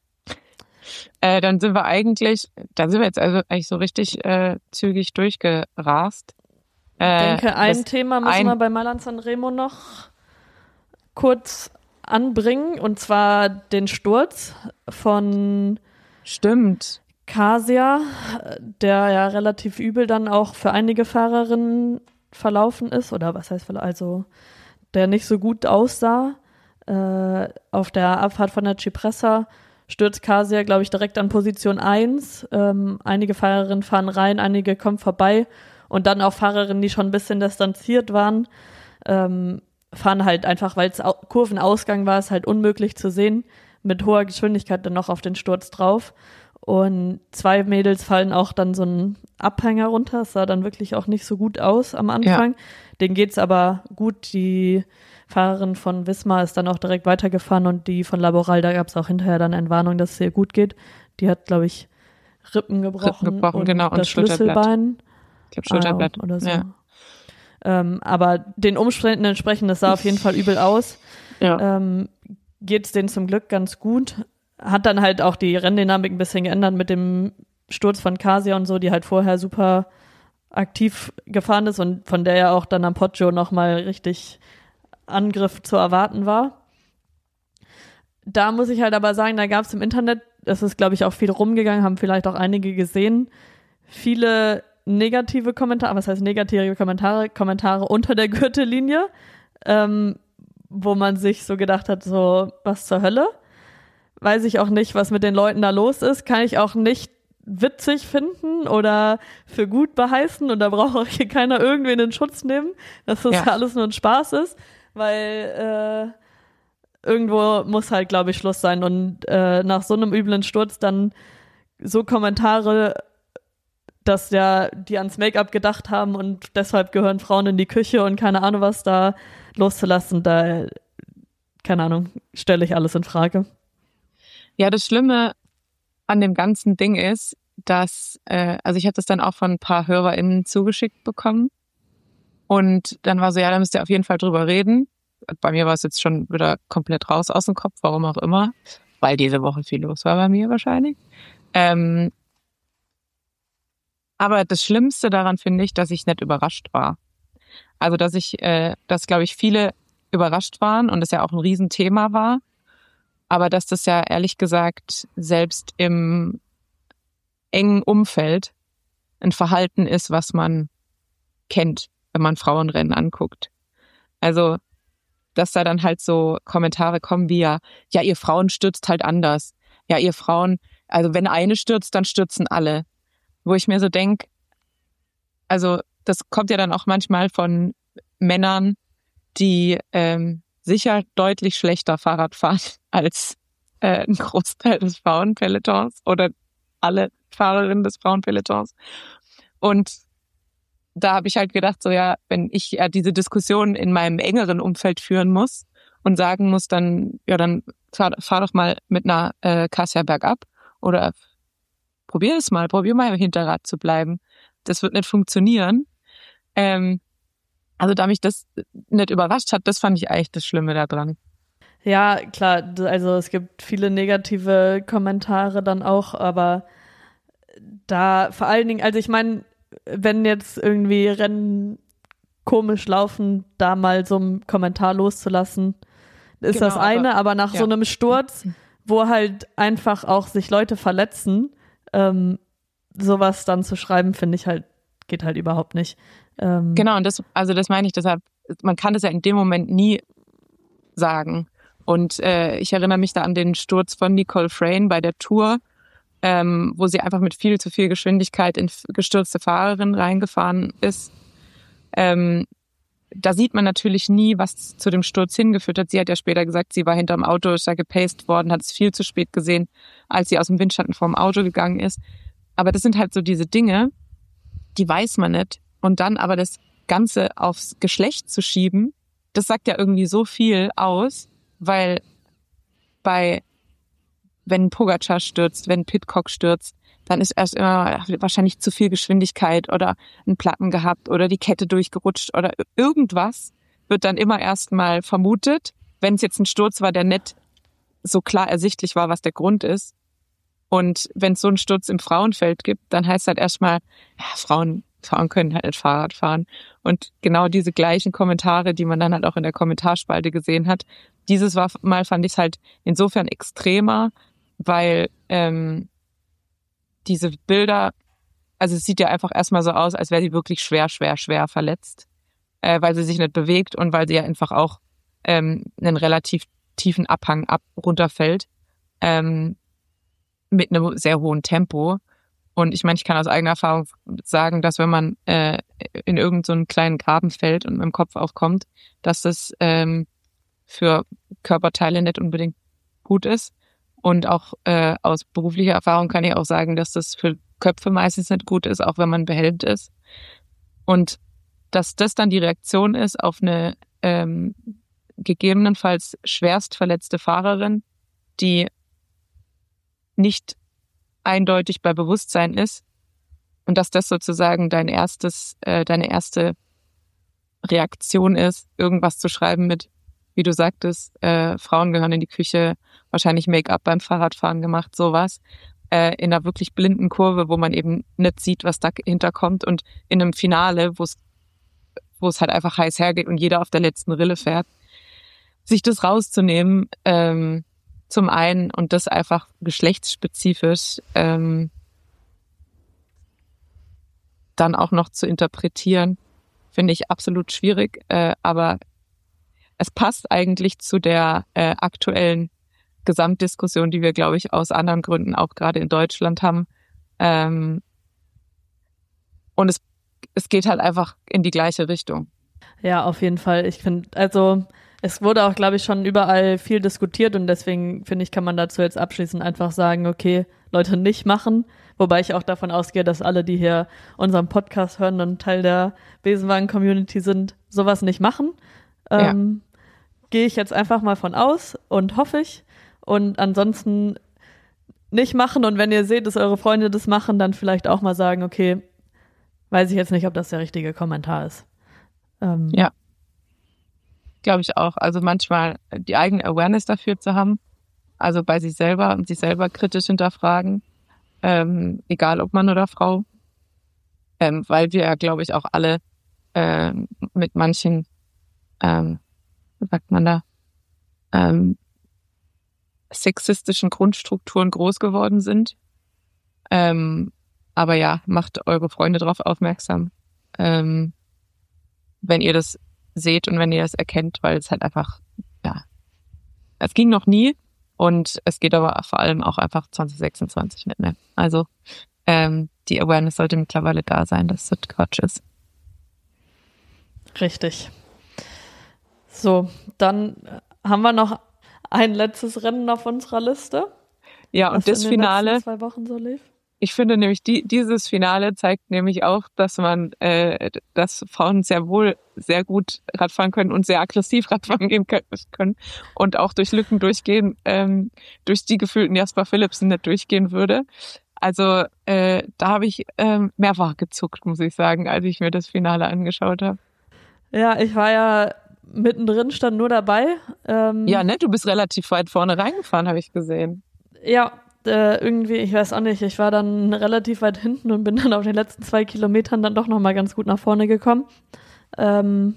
Äh, dann sind wir eigentlich, da sind wir jetzt also eigentlich so richtig äh, zügig durchgerast. Äh, ich denke, ein das, Thema müssen ein, wir bei Mailand Sanremo noch kurz anbringen, und zwar den Sturz von Stimmt. Kasia, der ja relativ übel dann auch für einige Fahrerinnen verlaufen ist, oder was heißt, also der nicht so gut aussah. Äh, auf der Abfahrt von der Cipressa stürzt Kasia, glaube ich, direkt an Position eins. Ähm, einige Fahrerinnen fahren rein, einige kommen vorbei und dann auch Fahrerinnen, die schon ein bisschen distanziert waren, ähm, fahren halt einfach, weil es Au- Kurvenausgang war, ist halt unmöglich zu sehen, mit hoher Geschwindigkeit dann noch auf den Sturz drauf. Und zwei Mädels fallen auch dann so einen Abhänger runter. Es sah dann wirklich auch nicht so gut aus am Anfang. Ja. Denen geht's aber gut. Die Fahrerin von Wismar ist dann auch direkt weitergefahren und die von Laboral, da gab es auch hinterher dann eine Warnung, dass es ihr gut geht. Die hat, glaube ich, Rippen gebrochen, Rippen gebrochen und genau, und das Schlüsselbein. Ich glaube Schulterblatt. Ah, oder so. Ja. Ähm, aber den Umständen entsprechend, das sah auf jeden Fall übel aus. Ja. Ähm, geht's denen zum Glück ganz gut. Hat dann halt auch die Renndynamik ein bisschen geändert mit dem Sturz von Kasia und so, die halt vorher super aktiv gefahren ist und von der ja auch dann am Poggio nochmal richtig Angriff zu erwarten war. Da muss ich halt aber sagen, da gab es im Internet, das ist glaube ich auch viel rumgegangen, haben vielleicht auch einige gesehen, viele negative Kommentare, was heißt negative Kommentare, Kommentare unter der Gürtellinie, ähm, wo man sich so gedacht hat, so was zur Hölle. Weiß ich auch nicht, was mit den Leuten da los ist, kann ich auch nicht witzig finden oder für gut beheißen, und da braucht auch hier keiner irgendwen in Schutz nehmen, dass das ja alles nur ein Spaß ist, weil äh, irgendwo muss halt, glaube ich, Schluss sein, und äh, nach so einem üblen Sturz dann so Kommentare, dass ja die ans Make-up gedacht haben und deshalb gehören Frauen in die Küche und keine Ahnung was da loszulassen, da, keine Ahnung, stelle ich alles in Frage. Ja, das Schlimme an dem ganzen Ding ist, dass, äh, also ich habe das dann auch von ein paar HörerInnen zugeschickt bekommen und dann war so, ja, da müsst ihr auf jeden Fall drüber reden. Bei mir war es jetzt schon wieder komplett raus aus dem Kopf, warum auch immer, weil diese Woche viel los war bei mir wahrscheinlich. Ähm, aber das Schlimmste daran finde ich, dass ich nicht überrascht war. Also dass ich, äh, dass glaube ich viele überrascht waren und es ja auch ein Riesenthema war. Aber dass das ja ehrlich gesagt selbst im engen Umfeld ein Verhalten ist, was man kennt, wenn man Frauenrennen anguckt. Also, dass da dann halt so Kommentare kommen wie ja, ja, ihr Frauen stürzt halt anders. Ja, ihr Frauen, also wenn eine stürzt, dann stürzen alle. Wo ich mir so denke, also das kommt ja dann auch manchmal von Männern, die ähm, sicher deutlich schlechter Fahrrad fahren als äh, ein Großteil des Frauenpelotons oder alle Fahrerinnen des Frauenpelotons. Und da habe ich halt gedacht, so ja, wenn ich ja diese Diskussion in meinem engeren Umfeld führen muss und sagen muss dann, ja, dann fahr, fahr doch mal mit einer äh, Kasia bergab oder probier es mal, probier mal im Hinterrad zu bleiben. Das wird nicht funktionieren. Ähm, also da mich das nicht überrascht hat, das fand ich eigentlich das Schlimme daran. Ja, klar, d- also es gibt viele negative Kommentare dann auch, aber da vor allen Dingen, also ich meine, wenn jetzt irgendwie Rennen komisch laufen, da mal so einen Kommentar loszulassen, ist Genau, das eine, aber, aber nach ja. so einem Sturz, wo halt einfach auch sich Leute verletzen, ähm, sowas dann zu schreiben, finde ich halt, geht halt überhaupt nicht. Ähm, Genau, und das, also das meine ich deshalb, man kann das ja in dem Moment nie sagen. Und äh, ich erinnere mich da an den Sturz von Nicole Frayne bei der Tour, ähm, wo sie einfach mit viel zu viel Geschwindigkeit in gestürzte Fahrerin reingefahren ist. Ähm, da sieht man natürlich nie, was zu dem Sturz hingeführt hat. Sie hat ja später gesagt, sie war hinterm Auto, ist da gepaced worden, hat es viel zu spät gesehen, als sie aus dem Windschatten vorm Auto gegangen ist. Aber das sind halt so diese Dinge, die weiß man nicht. Und dann aber das Ganze aufs Geschlecht zu schieben, das sagt ja irgendwie so viel aus, weil bei, wenn Pogačar stürzt, wenn Pidcock stürzt, dann ist erst immer wahrscheinlich zu viel Geschwindigkeit oder einen Platten gehabt oder die Kette durchgerutscht oder irgendwas wird dann immer erstmal vermutet, wenn es jetzt ein Sturz war, der nicht so klar ersichtlich war, was der Grund ist. Und wenn es so einen Sturz im Frauenfeld gibt, dann heißt halt erstmal, ja, Frauen, Frauen können halt nicht Fahrrad fahren. Und genau diese gleichen Kommentare, die man dann halt auch in der Kommentarspalte gesehen hat, dieses Mal fand ich es halt insofern extremer, weil ähm, diese Bilder, also es sieht ja einfach erstmal so aus, als wäre sie wirklich schwer, schwer, schwer verletzt, äh, weil sie sich nicht bewegt und weil sie ja einfach auch ähm, einen relativ tiefen Abhang ab runterfällt, ähm, mit einem sehr hohen Tempo. Und ich meine, ich kann aus eigener Erfahrung sagen, dass wenn man äh, in irgendeinen so einen kleinen Graben fällt und mit dem Kopf aufkommt, dass das ähm, für Körperteile nicht unbedingt gut ist. Und auch äh, aus beruflicher Erfahrung kann ich auch sagen, dass das für Köpfe meistens nicht gut ist, auch wenn man behelmt ist. Und dass das dann die Reaktion ist auf eine ähm, gegebenenfalls schwerst verletzte Fahrerin, die nicht eindeutig bei Bewusstsein ist und dass das sozusagen dein erstes, äh, deine erste Reaktion ist, irgendwas zu schreiben mit, wie du sagtest, äh, Frauen gehören in die Küche, wahrscheinlich Make-up beim Fahrradfahren gemacht, sowas, äh, in einer wirklich blinden Kurve, wo man eben nicht sieht, was dahinter kommt und in einem Finale, wo es wo es halt einfach heiß hergeht und jeder auf der letzten Rille fährt, sich das rauszunehmen, ähm, zum einen und das einfach geschlechtsspezifisch ähm, dann auch noch zu interpretieren, finde ich absolut schwierig, äh, aber es passt eigentlich zu der äh, aktuellen Gesamtdiskussion, die wir, glaube ich, aus anderen Gründen auch gerade in Deutschland haben. Ähm, und es, es geht halt einfach in die gleiche Richtung. Ja, auf jeden Fall. Ich finde, also es wurde auch, glaube ich, schon überall viel diskutiert und deswegen, finde ich, kann man dazu jetzt abschließend einfach sagen, okay, Leute nicht machen. Wobei ich auch davon ausgehe, dass alle, die hier unseren Podcast hören und Teil der Besenwagen-Community sind, sowas nicht machen. Ähm, ja. Gehe ich jetzt einfach mal von aus und hoffe ich. Und ansonsten nicht machen. Und wenn ihr seht, dass eure Freunde das machen, dann vielleicht auch mal sagen, okay, weiß ich jetzt nicht, ob das der richtige Kommentar ist. Ähm, ja. Glaube ich auch. Also manchmal die eigene Awareness dafür zu haben, also bei sich selber und sich selber kritisch hinterfragen, ähm, egal ob Mann oder Frau, ähm, weil wir ja, glaube ich, auch alle äh, mit manchen, ähm, wie sagt man da, ähm, sexistischen Grundstrukturen groß geworden sind. Ähm, aber ja, macht eure Freunde darauf aufmerksam, ähm, wenn ihr das seht und wenn ihr das erkennt, weil es halt einfach, ja, es ging noch nie und es geht aber vor allem auch einfach zwanzig sechsundzwanzig nicht mehr. Also ähm, die Awareness sollte mittlerweile da sein, dass das Quatsch ist. Richtig. So, dann haben wir noch ein letztes Rennen auf unserer Liste. Ja, und das in den Finale. letzten zwei Wochen so lief. Ich finde nämlich, die, dieses Finale zeigt nämlich auch, dass man, äh, dass Frauen sehr wohl sehr gut Radfahren können und sehr aggressiv Radfahren gehen können und auch durch Lücken durchgehen, ähm, durch die gefühlten Jasper Philipsen nicht durchgehen würde. Also äh, da habe ich ähm, mehrfach gezuckt, muss ich sagen, als ich mir das Finale angeschaut habe. Ja, ich war ja mittendrin, stand nur dabei. Ähm, ja, ne, du bist relativ weit vorne reingefahren, habe ich gesehen. Ja, äh, irgendwie, ich weiß auch nicht, ich war dann relativ weit hinten und bin dann auf den letzten zwei Kilometern dann doch nochmal ganz gut nach vorne gekommen. Ähm,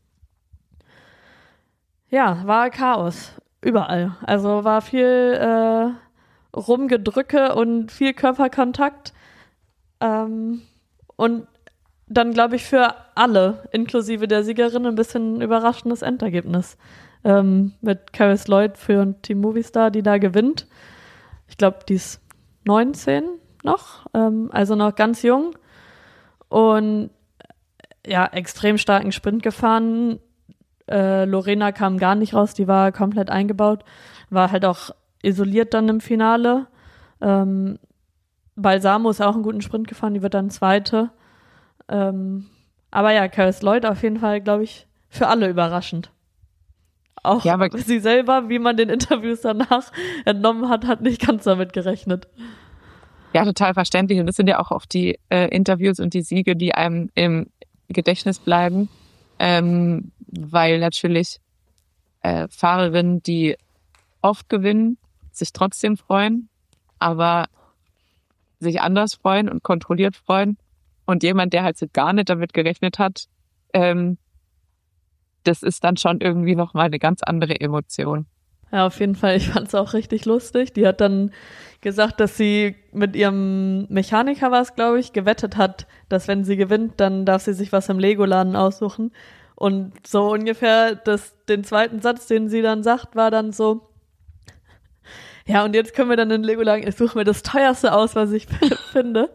ja, war Chaos. Überall. Also war viel äh, Rumgedrücke und viel Körperkontakt. Ähm, und dann, glaube ich, für alle, inklusive der Siegerin, ein bisschen überraschendes Endergebnis. Ähm, mit Karis Lloyd für Team Movistar, die da gewinnt. Ich glaube, die ist neunzehn noch, ähm, also noch ganz jung. Und ja, extrem starken Sprint gefahren. Äh, Lorena kam gar nicht raus, die war komplett eingebaut. War halt auch isoliert dann im Finale. Ähm, Balsamo ist auch einen guten Sprint gefahren, die wird dann Zweite. Ähm, aber ja, Karis Lloyd auf jeden Fall, glaube ich, für alle überraschend. Auch ja, aber sie selber, wie man den Interviews danach entnommen hat, hat nicht ganz damit gerechnet. Ja, total verständlich. Und das sind ja auch oft die äh, Interviews und die Siege, die einem im Gedächtnis bleiben. Ähm, weil natürlich äh, Fahrerinnen, die oft gewinnen, sich trotzdem freuen, aber sich anders freuen und kontrolliert freuen. Und jemand, der halt so gar nicht damit gerechnet hat, ähm, das ist dann schon irgendwie nochmal eine ganz andere Emotion. Ja, auf jeden Fall. Ich fand es auch richtig lustig. Die hat dann gesagt, dass sie mit ihrem Mechaniker, war es, glaube ich, gewettet hat, dass wenn sie gewinnt, dann darf sie sich was im Lego-Laden aussuchen. Und so ungefähr das, den zweiten Satz, den sie dann sagt, war dann so, ja, und jetzt können wir dann in den Lego-Laden, ich suche mir das teuerste aus, was ich finde.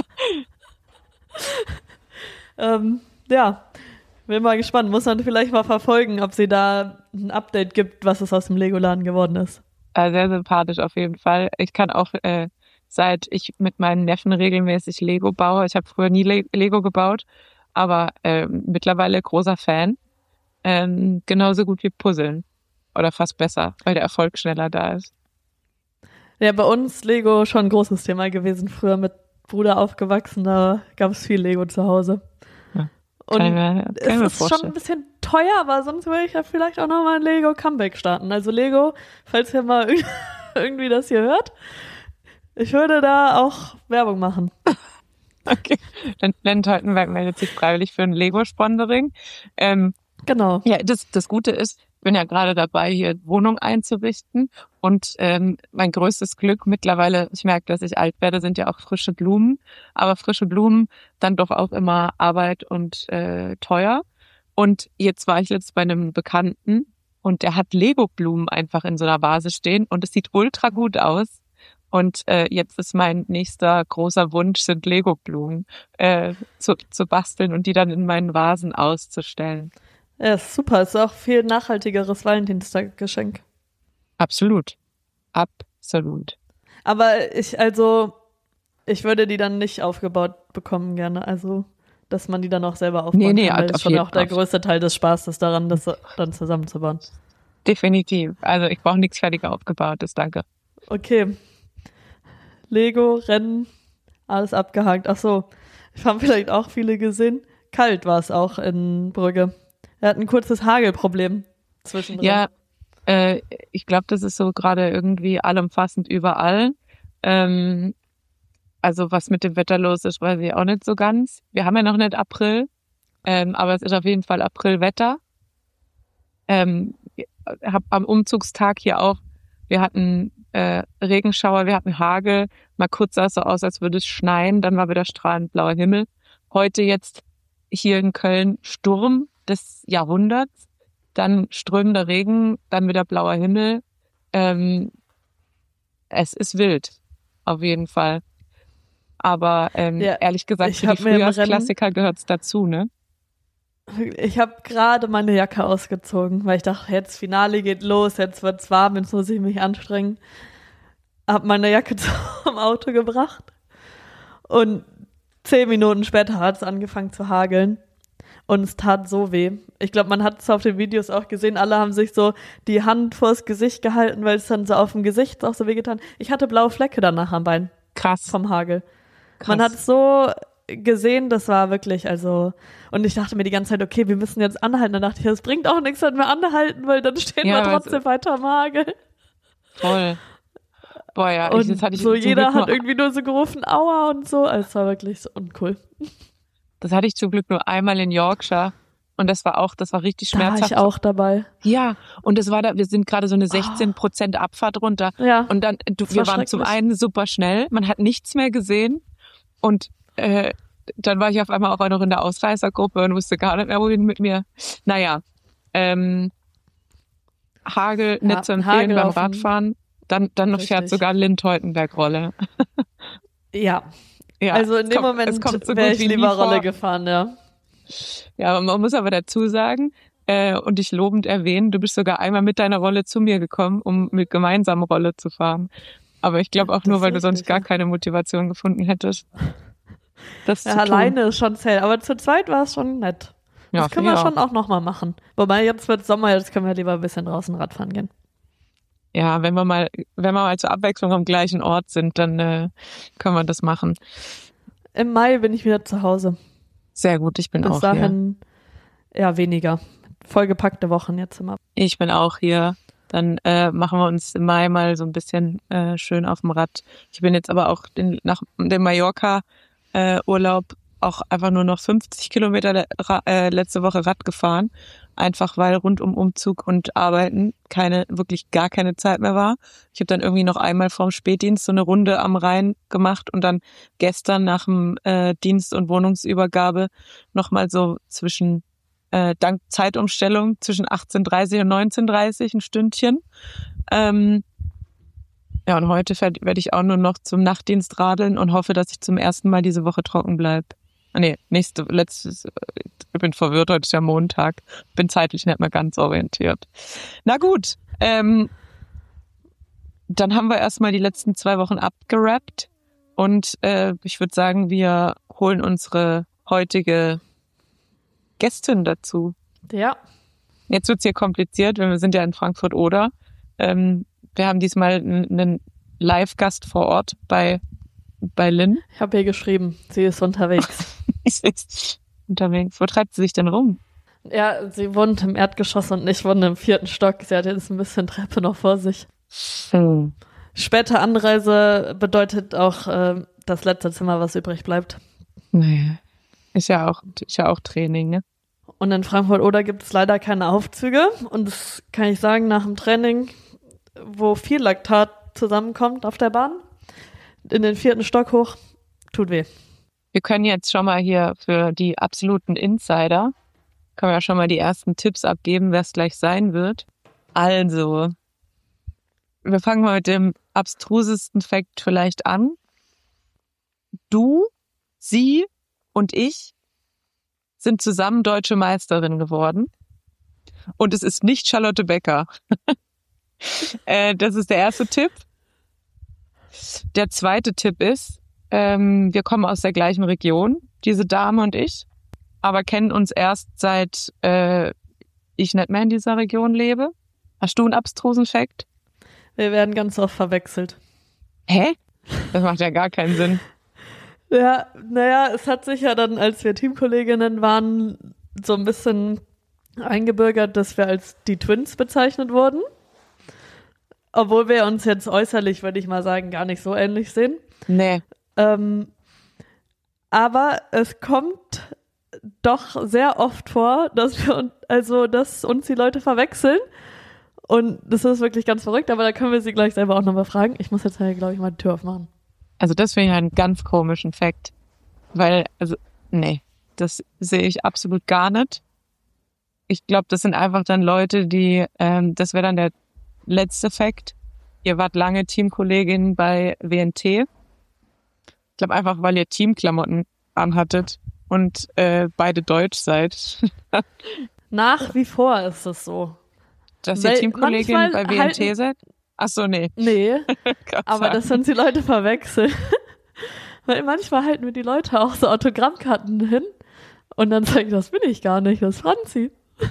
ähm, ja. Bin mal gespannt, muss man vielleicht mal verfolgen, ob sie da ein Update gibt, was es aus dem Lego-Laden geworden ist. Sehr sympathisch auf jeden Fall. Ich kann auch, äh, seit ich mit meinen Neffen regelmäßig Lego baue, ich habe früher nie Le- Lego gebaut, aber äh, mittlerweile großer Fan, ähm, genauso gut wie Puzzeln. Oder fast besser, weil der Erfolg schneller da ist. Ja, bei uns Lego schon ein großes Thema gewesen, früher mit Bruder aufgewachsen, da gab es viel Lego zu Hause. Und kann ich mir, kann es mir ist vorstellen. Schon ein bisschen teuer, aber sonst würde ich ja vielleicht auch nochmal ein Lego Comeback starten. Also Lego, falls ihr mal irgendwie das hier hört, ich würde da auch Werbung machen. Okay, dann Len Teutenberg meldet sich freiwillig für ein Lego-Sponsoring. Ähm, genau. Ja, das, das Gute ist, ich bin ja gerade dabei, hier Wohnung einzurichten und ähm, mein größtes Glück mittlerweile, ich merke, dass ich alt werde, sind ja auch frische Blumen, aber frische Blumen dann doch auch immer Arbeit und äh, teuer. Und jetzt war ich jetzt bei einem Bekannten und der hat Lego-Blumen einfach in so einer Vase stehen und es sieht ultra gut aus. Und äh, jetzt ist mein nächster großer Wunsch, sind Lego-Blumen äh, zu, zu basteln und die dann in meinen Vasen auszustellen. Ja, ist super. Ist auch viel nachhaltigeres Valentinstaggeschenk. Absolut. Absolut. Aber ich, also, ich würde die dann nicht aufgebaut bekommen gerne. Also, dass man die dann auch selber aufbauen nee, nee, kann. Weil das ist schon auch der auf. größte Teil des Spaßes daran, das dann zusammenzubauen. Definitiv. Also, ich brauche nichts fertig aufgebautes, danke. Okay. Lego, Rennen, alles abgehakt. Ach so, haben vielleicht auch viele gesehen. Kalt war es auch in Brügge. Er hat ein kurzes Hagelproblem zwischendrin. Ja, äh, ich glaube, das ist so gerade irgendwie allumfassend überall. Ähm, also was mit dem Wetter los ist, weiß ich auch nicht so ganz. Wir haben ja noch nicht April, ähm, aber es ist auf jeden Fall Aprilwetter. Ähm, ich habe am Umzugstag hier auch, wir hatten äh, Regenschauer, wir hatten Hagel. Mal kurz sah es so aus, als würde es schneien, dann war wieder strahlend blauer Himmel. Heute jetzt hier in Köln Sturm des Jahrhunderts, dann strömender Regen, dann wieder blauer Himmel. Ähm, es ist wild, auf jeden Fall. Aber ähm, ja, ehrlich gesagt, für die Frühjahrsklassiker gehört es dazu, ne? Ich habe gerade meine Jacke ausgezogen, weil ich dachte, jetzt Finale geht los, jetzt wird's warm, jetzt muss ich mich anstrengen. Hab meine Jacke zum Auto gebracht Und zehn Minuten später hat es angefangen zu hageln. Und es tat so weh. Ich glaube, man hat es auf den Videos auch gesehen. Alle haben sich so die Hand vors Gesicht gehalten, weil es dann so auf dem Gesicht auch so weh getan. Ich hatte blaue Flecke danach am Bein. Krass. Vom Hagel. Krass. Man hat es so gesehen, das war wirklich, also, und ich dachte mir die ganze Zeit, okay, wir müssen jetzt anhalten. Dann dachte ich, das bringt auch nichts, wenn wir anhalten, weil dann stehen ja, wir trotzdem so weiter am Hagel. Voll. Boah, ja, und ich, das hatte ich so jeder Glück hat nur, irgendwie nur so gerufen, aua und so. Also es war wirklich so uncool. Das hatte ich zum Glück nur einmal in Yorkshire. Und das war auch, das war richtig Da war schmerzhaft. ich auch dabei. Ja, und es war da, wir sind gerade so eine sechzehn Prozent Abfahrt runter. Ja. Und dann, du, Das wir war waren zum schrecklich. einen super schnell, man hat nichts mehr gesehen. Und äh, dann war ich auf einmal auch noch in der Ausreißergruppe und wusste gar nicht mehr, wohin mit mir. Naja, ähm, Hagel Ja, nicht zu empfehlen Hagel beim auf dem- Radfahren. Dann, dann Richtig. fährt sogar Lind Teutenberg Rolle. Ja. Ja, Also in es dem kommt- es Moment kommt so wäre gut ich wie nie lieber vor. Rolle gefahren, ja. Ja, man muss aber dazu sagen, äh, und dich lobend erwähnen, du bist sogar einmal mit deiner Rolle zu mir gekommen, um mit gemeinsam Rolle zu fahren. Aber ich glaube auch Das nur, ist weil du sonst richtig, gar ja. keine Motivation gefunden hättest. Das Ja, zu alleine tun. ist schon zäh, aber zu zweit war es schon nett. Ja, Das können wir ja. schon auch nochmal machen. Wobei jetzt wird Sommer, jetzt können wir lieber ein bisschen draußen Radfahren gehen. Ja, wenn wir mal, wenn wir mal zur Abwechslung am gleichen Ort sind, dann äh, können wir das machen. Im Mai bin ich wieder zu Hause. Sehr gut, ich bin Bis auch hier. dahin ja weniger. Vollgepackte Wochen jetzt immer. Ich bin auch hier. Dann äh, machen wir uns im Mai mal so ein bisschen äh, schön auf dem Rad. Ich bin jetzt aber auch den, nach dem Mallorca-Urlaub auch einfach nur noch fünfzig Kilometer le ra äh, letzte Woche Rad gefahren. Einfach weil rund um Umzug und Arbeiten keine, wirklich gar keine Zeit mehr war. Ich habe dann irgendwie noch einmal vorm Spätdienst so eine Runde am Rhein gemacht und dann gestern nach dem äh, Dienst- und Wohnungsübergabe nochmal so zwischen Äh, dank Zeitumstellung zwischen achtzehn Uhr dreißig und neunzehn Uhr dreißig ein Stündchen. Ähm, ja, und heute werde ich auch nur noch zum Nachtdienst radeln und hoffe, dass ich zum ersten Mal diese Woche trocken bleibe. Ah, nee, nächste, letztes, ich bin verwirrt, heute ist ja Montag. Bin zeitlich nicht mehr ganz orientiert. Na gut, ähm, dann haben wir erstmal die letzten zwei Wochen abgerappt und äh, ich würde sagen, wir holen unsere heutige Gästin dazu. Ja. Jetzt wird's hier kompliziert, weil wir sind ja in Frankfurt oder. Ähm, wir haben diesmal einen Live-Gast vor Ort bei, bei Lynn. Ich habe ihr geschrieben, sie ist unterwegs. Sie ist unterwegs. Wo treibt sie sich denn rum? Ja, sie wohnt im Erdgeschoss und ich wohne im vierten Stock. Sie hat jetzt ein bisschen Treppe noch vor sich. Hm. Späte Anreise bedeutet auch äh, das letzte Zimmer, was übrig bleibt. Naja, ist ja auch, ist ja auch Training, ne? Und in Frankfurt-Oder gibt es leider keine Aufzüge. Und das kann ich sagen, nach dem Training, wo viel Laktat zusammenkommt auf der Bahn, in den vierten Stock hoch, tut weh. Wir können jetzt schon mal hier für die absoluten Insider, können wir ja schon mal die ersten Tipps abgeben, wer es gleich sein wird. Also, wir fangen mal mit dem abstrusesten Fact vielleicht an. Du, sie und ich sind zusammen deutsche Meisterin geworden. Und es ist nicht Charlotte Becker. äh, das ist der erste Tipp. Der zweite Tipp ist, ähm, wir kommen aus der gleichen Region, diese Dame und ich, aber kennen uns erst seit äh, ich nicht mehr in dieser Region lebe. Hast du einen abstrusen Fact? Wir werden ganz oft verwechselt. Hä? Das macht ja gar keinen Sinn. Ja, naja, es hat sich ja dann, als wir Teamkolleginnen waren, so ein bisschen eingebürgert, dass wir als die Twins bezeichnet wurden. Obwohl wir uns jetzt äußerlich, würde ich mal sagen, gar nicht so ähnlich sehen. Nee. Ähm, aber es kommt doch sehr oft vor, dass wir, also, dass uns die Leute verwechseln. Und das ist wirklich ganz verrückt, aber da können wir sie gleich selber auch nochmal fragen. Ich muss jetzt, glaube ich, mal die Tür aufmachen. Also das finde ich einen ganz komischen Fact. Weil, also, nee, das sehe ich absolut gar nicht. Ich glaube, das sind einfach dann Leute, die, ähm, das wäre dann der letzte Fact. Ihr wart lange Teamkollegin bei W N T. Ich glaube einfach, weil ihr Teamklamotten anhattet und äh, beide deutsch seid. Nach wie vor ist es so. Dass ihr Weil Teamkollegin manchmal bei W N T halten- seid? Ach so, nee. Nee, Gott aber sei dass uns die Leute verwechseln. Weil manchmal halten mir die Leute auch so Autogrammkarten hin und dann sage ich, das bin ich gar nicht, das ist Franzi.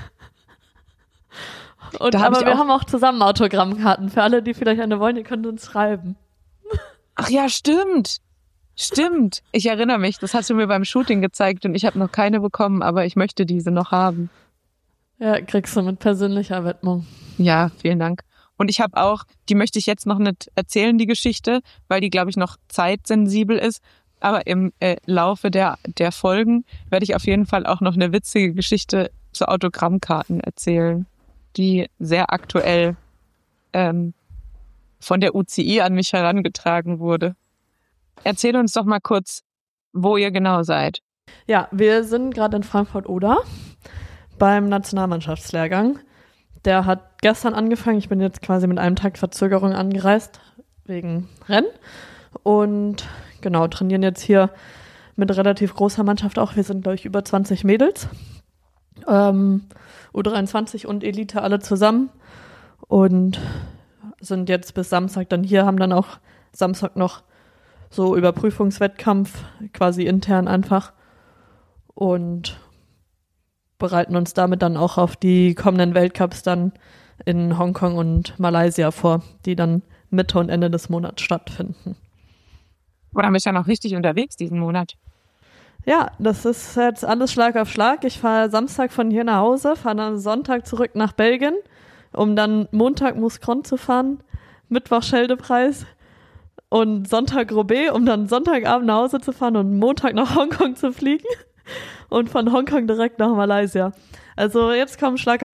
Und, hab aber wir auch haben auch zusammen Autogrammkarten. Für alle, die vielleicht eine wollen, die können uns schreiben. Ach ja, stimmt. Stimmt. Ich erinnere mich, das hast du mir beim Shooting gezeigt und ich habe noch keine bekommen, aber ich möchte diese noch haben. Ja, kriegst du mit persönlicher Widmung. Ja, vielen Dank. Und ich habe auch, die möchte ich jetzt noch nicht erzählen, die Geschichte, weil die, glaube ich, noch zeitsensibel ist. Aber im äh, Laufe der, der Folgen werde ich auf jeden Fall auch noch eine witzige Geschichte zu Autogrammkarten erzählen, die sehr aktuell ähm, von der U C I an mich herangetragen wurde. Erzähl uns doch mal kurz, wo ihr genau seid. Ja, wir sind gerade in Frankfurt-Oder beim Nationalmannschaftslehrgang. Der hat gestern angefangen. Ich bin jetzt quasi mit einem Tag Verzögerung angereist, wegen Rennen. Und genau, trainieren jetzt hier mit relativ großer Mannschaft auch. Wir sind, glaube ich, über zwanzig Mädels. Ähm, U dreiundzwanzig und Elite alle zusammen. Und sind jetzt bis Samstag dann hier, haben dann auch Samstag noch so Überprüfungswettkampf, quasi intern einfach. Und bereiten uns damit dann auch auf die kommenden Weltcups dann in Hongkong und Malaysia vor, die dann Mitte und Ende des Monats stattfinden. Aber dann bist du ja noch richtig unterwegs diesen Monat. Ja, das ist jetzt alles Schlag auf Schlag. Ich fahre Samstag von hier nach Hause, fahre dann Sonntag zurück nach Belgien, um dann Montag Mouscron zu fahren, Mittwoch Scheldepreis und Sonntag Roubaix, um dann Sonntagabend nach Hause zu fahren und Montag nach Hongkong zu fliegen und von Hongkong direkt nach Malaysia. Also jetzt kommt Schlag.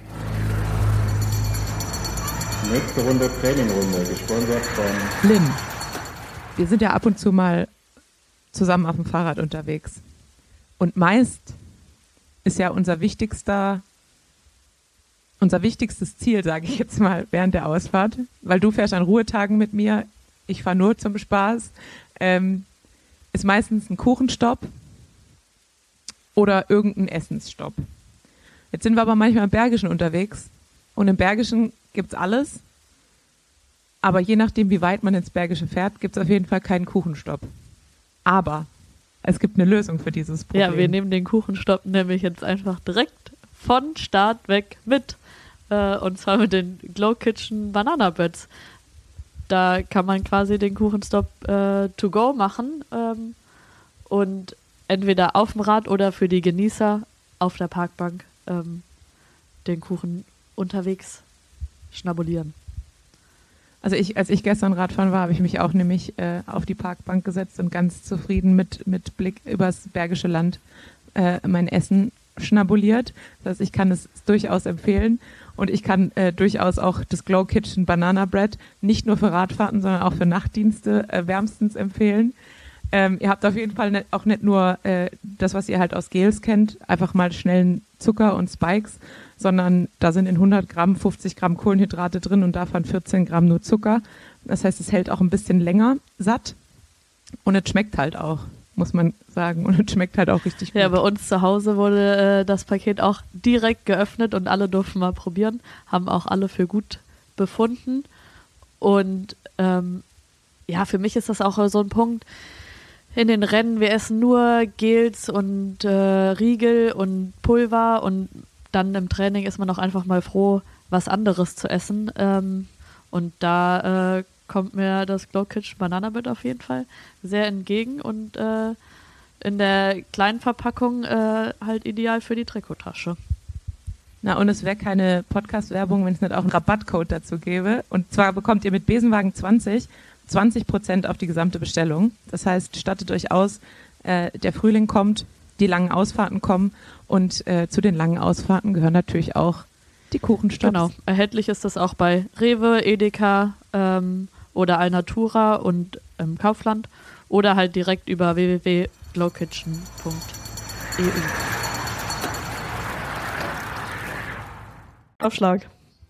Nächste Runde Trainingrunde, gesponsert von Lynn. Wir sind ja ab und zu mal zusammen auf dem Fahrrad unterwegs. Und meist ist ja unser wichtigster, unser wichtigstes Ziel, sage ich jetzt mal, während der Ausfahrt, weil du fährst an Ruhetagen mit mir, ich fahre nur zum Spaß, ähm, ist meistens ein Kuchenstopp oder irgendein Essensstopp. Jetzt sind wir aber manchmal im Bergischen unterwegs und im Bergischen gibt's alles, aber je nachdem, wie weit man ins Bergische fährt, gibt's auf jeden Fall keinen Kuchenstopp. Aber es gibt eine Lösung für dieses Problem. Ja, wir nehmen den Kuchenstopp nämlich jetzt einfach direkt von Start weg mit. Äh, und zwar mit den Glow Kitchen Banana Breads. Da kann man quasi den Kuchenstopp äh, to go machen ähm, und entweder auf dem Rad oder für die Genießer auf der Parkbank ähm, den Kuchen unterwegs schnabulieren. Also ich, als ich gestern Radfahren war, habe ich mich auch nämlich äh, auf die Parkbank gesetzt und ganz zufrieden mit, mit Blick übers Bergische Land äh, mein Essen schnabuliert. Das heißt, ich kann es durchaus empfehlen und ich kann äh, durchaus auch das Glow Kitchen Banana Bread nicht nur für Radfahrten, sondern auch für Nachtdienste äh, wärmstens empfehlen. Ähm, ihr habt auf jeden Fall nicht, auch nicht nur äh, das, was ihr halt aus Gels kennt, einfach mal schnellen Zucker und Spikes, sondern da sind in hundert Gramm fünfzig Gramm Kohlenhydrate drin und davon vierzehn Gramm nur Zucker. Das heißt, es hält auch ein bisschen länger satt und es schmeckt halt auch, muss man sagen. Und es schmeckt halt auch richtig gut. Ja, bei uns zu Hause wurde äh, das Paket auch direkt geöffnet und alle durften mal probieren, haben auch alle für gut befunden. Und ähm, ja, für mich ist das auch so ein Punkt, in den Rennen, wir essen nur Gels und äh, Riegel und Pulver und dann im Training ist man auch einfach mal froh, was anderes zu essen. Ähm, und da äh, kommt mir das Glow Kitchen Banana Bread auf jeden Fall sehr entgegen und äh, in der kleinen Verpackung äh, halt ideal für die Trikottasche. Na, und es wäre keine Podcast-Werbung, wenn es nicht auch einen Rabattcode dazu gäbe. Und zwar bekommt ihr mit Besenwagen zwanzig zwanzig Prozent auf die gesamte Bestellung. Das heißt, stattet euch aus, äh, der Frühling kommt, die langen Ausfahrten kommen und äh, zu den langen Ausfahrten gehören natürlich auch die Kuchenstopps. Genau, erhältlich ist das auch bei Rewe, Edeka ähm, oder Alnatura und im Kaufland oder halt direkt über w w w punkt glowkitchen punkt e u. Aufschlag.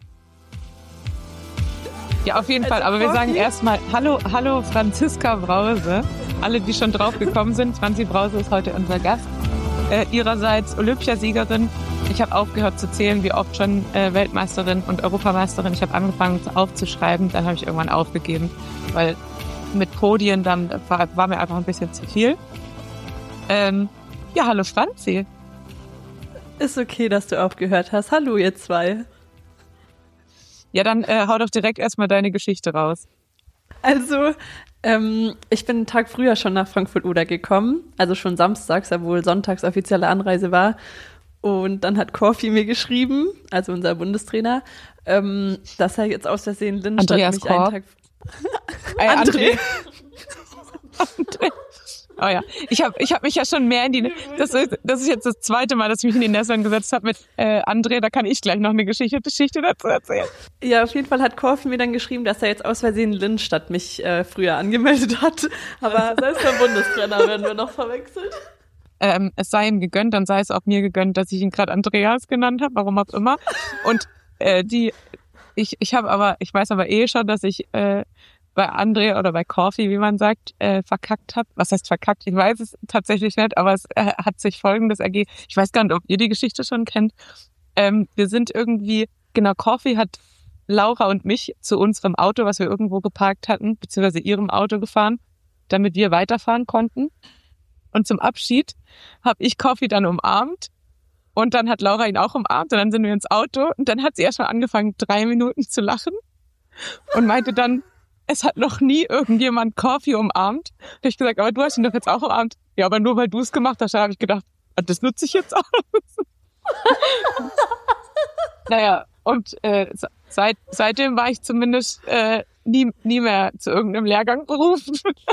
Ja, auf jeden Fall. Aber wir sagen erstmal Hallo, hallo Franziska Brause. Alle, die schon drauf gekommen sind. Franzi Brause ist heute unser Gast. Äh, ihrerseits Olympiasiegerin. Ich habe aufgehört zu zählen, wie oft schon äh, Weltmeisterin und Europameisterin. Ich habe angefangen aufzuschreiben, dann habe ich irgendwann aufgegeben, weil mit Podien, dann war, war mir einfach ein bisschen zu viel. Ähm, ja, hallo Franzi. Ist okay, dass du aufgehört hast. Hallo, ihr zwei. Ja, dann äh, hau doch direkt erstmal deine Geschichte raus. Also, ähm, ich bin einen Tag früher schon nach Frankfurt-Oder gekommen, also schon samstags, obwohl sonntags offizielle Anreise war. Und dann hat Corfi mir geschrieben, also unser Bundestrainer, ähm, dass er jetzt aus Versehen Lindstadt Andreas mich Korb. einen Tag... Äh, André. André. André. Oh ja, ich habe ich hab mich ja schon mehr in die... Das ist, das ist jetzt das zweite Mal, dass ich mich in die Nesseln gesetzt habe mit äh, André. Da kann ich gleich noch eine Geschichte, Geschichte dazu erzählen. Ja, auf jeden Fall hat Corfi mir dann geschrieben, dass er jetzt aus Versehen Lindstadt mich äh, früher angemeldet hat. Aber selbst beim Bundestrainer werden wir noch verwechselt. Ähm, es sei ihm gegönnt, dann sei es auch mir gegönnt, dass ich ihn gerade Andreas genannt habe, warum auch immer. Und äh, die, ich, ich habe aber, ich weiß aber eh schon, dass ich äh, bei André oder bei Corfi, wie man sagt, äh, verkackt habe. Was heißt verkackt? Ich weiß es tatsächlich nicht, aber es äh, hat sich Folgendes ergeben. Ich weiß gar nicht, ob ihr die Geschichte schon kennt. Ähm, wir sind irgendwie, genau, Corfi hat Laura und mich zu unserem Auto, was wir irgendwo geparkt hatten, beziehungsweise ihrem Auto gefahren, damit wir weiterfahren konnten. Und zum Abschied habe ich Corfi dann umarmt und dann hat Laura ihn auch umarmt und dann sind wir ins Auto und dann hat sie erst mal angefangen, drei Minuten zu lachen und meinte dann, es hat noch nie irgendjemand Corfi umarmt. Da habe ich gesagt, aber du hast ihn doch jetzt auch umarmt. Ja, aber nur weil du es gemacht hast, da habe ich gedacht, das nutze ich jetzt auch. Naja, und äh, seit seitdem war ich zumindest äh, nie, nie mehr zu irgendeinem Lehrgang berufen.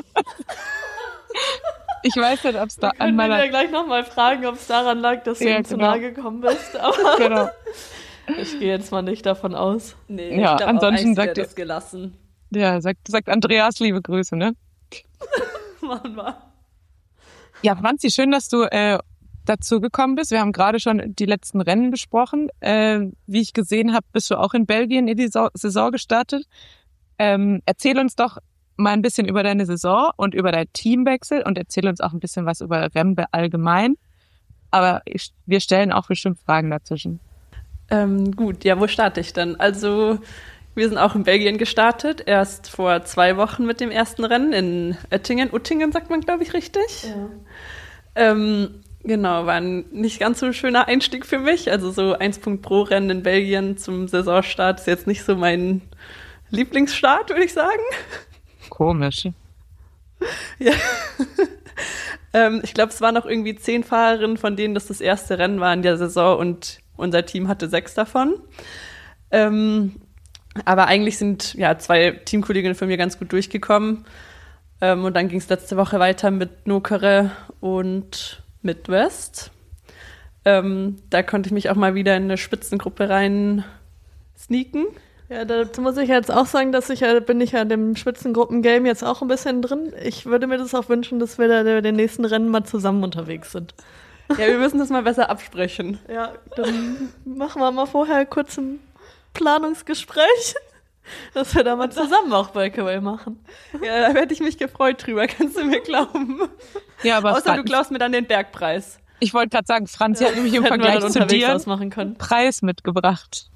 Ich weiß nicht, ob es da an meiner... Wir können ja gleich nochmal fragen, ob es daran lag, dass du ja, ihm zu genau. nahe gekommen bist. Aber Genau. ich gehe jetzt mal nicht davon aus. Nee, Ja, ich glaube ansonsten auch, sagt das ihr- gelassen. Ja, sagt, sagt Andreas liebe Grüße, ne? Mann, Mann. Ja, Franzi, schön, dass du äh, dazu gekommen bist. Wir haben gerade schon die letzten Rennen besprochen. Äh, wie ich gesehen habe, bist du auch in Belgien in die Sa- Saison gestartet. Ähm, erzähl uns doch mal ein bisschen über deine Saison und über deinen Teamwechsel und erzähl uns auch ein bisschen was über Rembe allgemein. Aber ich, wir stellen auch bestimmt Fragen dazwischen. Ähm, gut, ja, wo starte ich denn? Also, wir sind auch in Belgien gestartet, erst vor zwei Wochen mit dem ersten Rennen in Oettingen. Oettingen sagt man, glaube ich, richtig. Ja. Ähm, genau, war ein nicht ganz so schöner Einstieg für mich. Also so eins Punkt pro Rennen in Belgien zum Saisonstart ist jetzt nicht so mein Lieblingsstart, würde ich sagen. Komisch. Ja. ähm, ich glaube, es waren noch irgendwie zehn Fahrerinnen, von denen das das erste Rennen war in der Saison und unser Team hatte sechs davon. Ähm, aber eigentlich sind ja zwei Teamkolleginnen von mir ganz gut durchgekommen. Ähm, und dann ging es letzte Woche weiter mit Nokere und Midwest. Ähm, da konnte ich mich auch mal wieder in eine Spitzengruppe rein sneaken. Ja, dazu muss ich jetzt auch sagen, dass ich ja, bin ich ja in dem Spitzengruppen-Game jetzt auch ein bisschen drin. Ich würde mir das auch wünschen, dass wir da bei den nächsten Rennen mal zusammen unterwegs sind. Ja, wir müssen das mal besser absprechen. Ja, dann machen wir mal vorher kurz ein Planungsgespräch, dass wir da mal zusammen auch Breakaway machen. Ja, da hätte ich mich gefreut drüber, kannst du mir glauben. Ja, aber Außer Fran- du klaust mir dann den Bergpreis. ich wollte gerade sagen, Franzi hat nämlich im Hätten wir Vergleich dann zu unterwegs dir einen ausmachen können. Preis mitgebracht.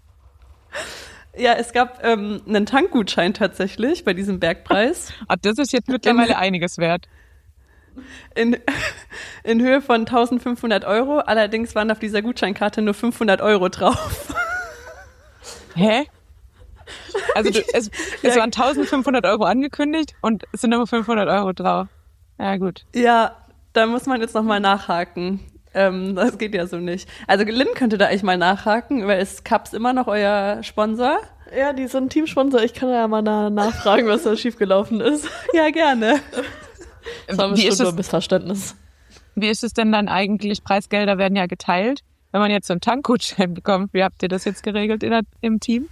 Ja, es gab ähm, einen Tankgutschein tatsächlich bei diesem Bergpreis Ah, das ist jetzt mittlerweile einiges wert. in, in Höhe von eintausendfünfhundert Euro. Allerdings waren auf dieser Gutscheinkarte nur fünfhundert Euro drauf. Hä? Also du, es, es Ja. waren eintausendfünfhundert Euro angekündigt und es sind nur fünfhundert Euro drauf. Ja, gut. Ja, da muss man jetzt nochmal nachhaken. Ähm, das geht ja so nicht. Also Lynn könnte da eigentlich mal nachhaken, weil ist Cups immer noch euer Sponsor? Ja, die sind Teamsponsor. Ich kann ja mal na- nachfragen, was da schiefgelaufen ist. Ja, gerne. Das war Wie bestimmt ist, nur es, ein Missverständnis. wie ist es denn dann eigentlich? Preisgelder werden ja geteilt. Wenn man jetzt so einen Tankgutschein bekommt, wie habt ihr das jetzt geregelt in der, im Team?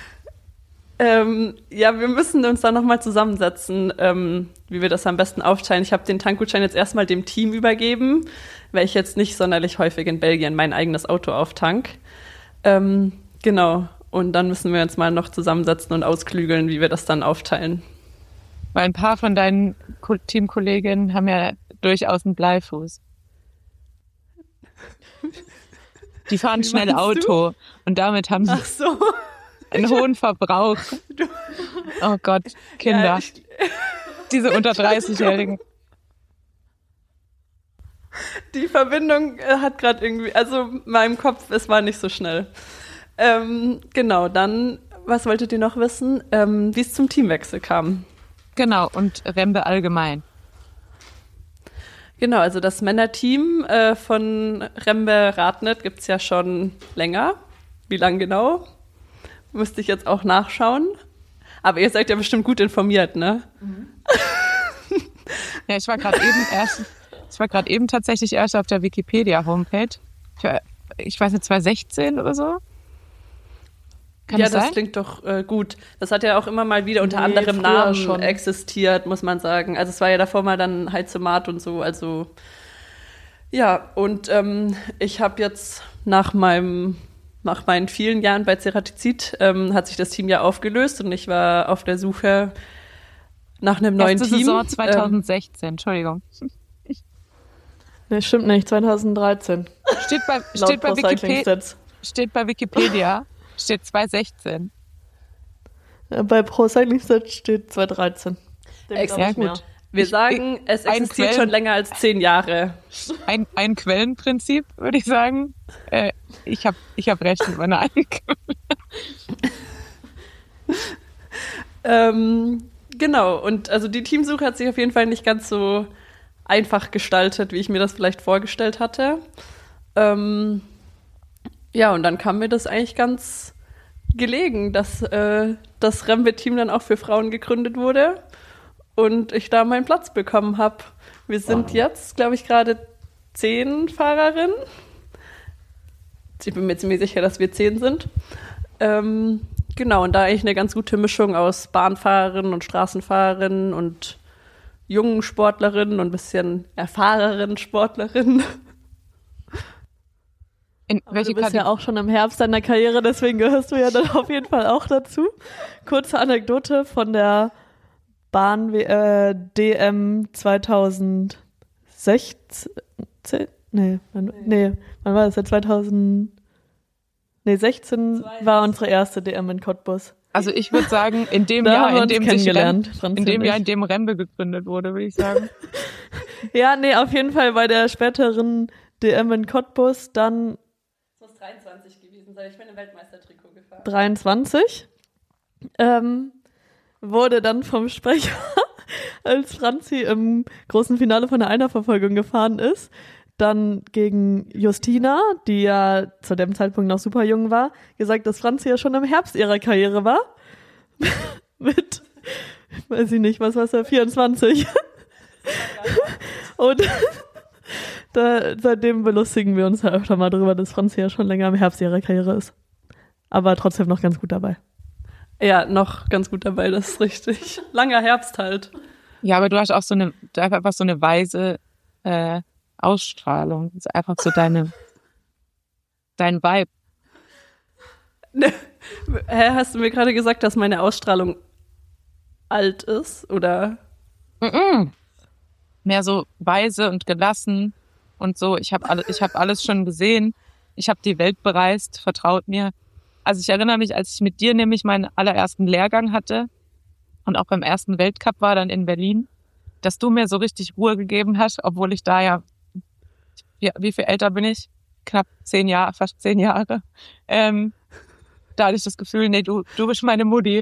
Ähm, ja, wir müssen uns da nochmal zusammensetzen, ähm, wie wir das am besten aufteilen. Ich habe den Tankgutschein jetzt erstmal dem Team übergeben, weil ich jetzt nicht sonderlich häufig in Belgien mein eigenes Auto auftank. Ähm, genau. Und dann müssen wir uns mal noch zusammensetzen und ausklügeln, wie wir das dann aufteilen. Weil ein paar von deinen Ko- Teamkolleginnen haben ja durchaus einen Bleifuß. Die fahren Wie schnell meinst Auto und damit haben sie Ach so. einen hohen Verbrauch. Oh Gott, Kinder. Ja, ich, diese unter dreißig-Jährigen. Die Verbindung äh, hat gerade irgendwie, also meinem Kopf, es war nicht so schnell. Ähm, genau, dann, was wolltet ihr noch wissen? Ähm, wie es zum Teamwechsel kam. Genau, und Rembe allgemein. Genau, also das Männerteam äh, von Rembe Radnet gibt es ja schon länger. Wie lang genau? Müsste ich jetzt auch nachschauen. Aber ihr seid ja bestimmt gut informiert, ne? Mhm. Ja, ich war gerade eben erst, ich war gerade eben tatsächlich erst auf der Wikipedia-Homepage. Ich, war, ich weiß nicht, zwanzig sechzehn oder so? Kann ja, das, das sein? klingt doch äh, gut. Das hat ja auch immer mal wieder unter Nee, anderem früher Namen schon. existiert, muss man sagen. Also es war ja davor mal dann Heizemat und so. Also ja, und ähm, ich habe jetzt nach meinem nach meinen vielen Jahren bei Ceratizid ähm, hat sich das Team ja aufgelöst und ich war auf der Suche nach einem neuen Erste Team. Saison zwanzig sechzehn, ähm, Entschuldigung. Nee, stimmt nicht, zwanzig dreizehn. Steht bei, steht bei, Wikipedia, steht bei Wikipedia, steht zwanzig sechzehn. Ja, bei Pro Cycling Stats steht zwanzig dreizehn. Sehr gut. Wir Ich- sagen, es ein existiert Quellen- schon länger als zehn Jahre. Ein, ein Quellenprinzip, würde ich sagen. Äh, ich habe ich hab recht mit meiner eigenen Quelle. Ähm, genau, und also die Teamsuche hat sich auf jeden Fall nicht ganz so einfach gestaltet, wie ich mir das vielleicht vorgestellt hatte. Ähm, ja, und dann kam mir das eigentlich ganz gelegen, dass äh, das Rembe-Team dann auch für Frauen gegründet wurde und ich da meinen Platz bekommen habe. Wir sind jetzt, glaube ich, gerade zehn Fahrerinnen. Ich bin mir ziemlich sicher, dass wir zehn sind. Ähm, genau, und da eigentlich eine ganz gute Mischung aus Bahnfahrerinnen und Straßenfahrerinnen und jungen Sportlerinnen und ein bisschen erfahrenen Sportlerinnen. In Aber welche du bist ja Kategorie? auch schon im Herbst deiner Karriere, deswegen gehörst du ja dann auf jeden Fall auch dazu. Kurze Anekdote von der Bahn äh, D M zwanzig sechzehn. Nee, wann, nee, wann war das? Ja, zweitausend. Nee, sechzehn war unsere erste D M in Cottbus. Also ich würde sagen, in dem Da Jahr, haben wir in uns dem sich kennengelernt, Rem, Franzi in dem und Jahr, ich. in dem Rembe gegründet wurde, würde ich sagen. Ja, nee, auf jeden Fall bei der späteren D M in Cottbus dann Das muss dreiundzwanzig gewesen sein. Ich bin im Weltmeistertrikot gefahren. dreiundzwanzig. Ähm, wurde dann vom Sprecher, als Franzi im großen Finale von der Einerverfolgung gefahren ist, dann gegen Justina, die ja zu dem Zeitpunkt noch super jung war, gesagt, dass Franzi ja schon im Herbst ihrer Karriere war. Mit, weiß ich nicht, was war es, vierundzwanzig. Und da, seitdem belustigen wir uns ja öfter mal drüber, dass Franzi ja schon länger im Herbst ihrer Karriere ist. Aber trotzdem noch ganz gut dabei. Ja, noch ganz gut dabei, das ist richtig. Langer Herbst halt. Ja, aber du hast auch so eine, du hast einfach so eine weise äh, Ausstrahlung. Das ist einfach so deine, dein Vibe. Hä, hast du mir gerade gesagt, dass meine Ausstrahlung alt ist? Oder? Mm-mm. Mehr so weise und gelassen und so. Ich habe alle, ich habe alles schon gesehen. Ich habe die Welt bereist, vertraut mir. Also ich erinnere mich, als ich mit dir nämlich meinen allerersten Lehrgang hatte und auch beim ersten Weltcup war, dann in Berlin, dass du mir so richtig Ruhe gegeben hast, obwohl ich da ja, wie, wie viel älter bin ich? Knapp zehn Jahre, fast zehn Jahre. Ähm, da hatte ich das Gefühl, nee, du, du bist meine Mutti.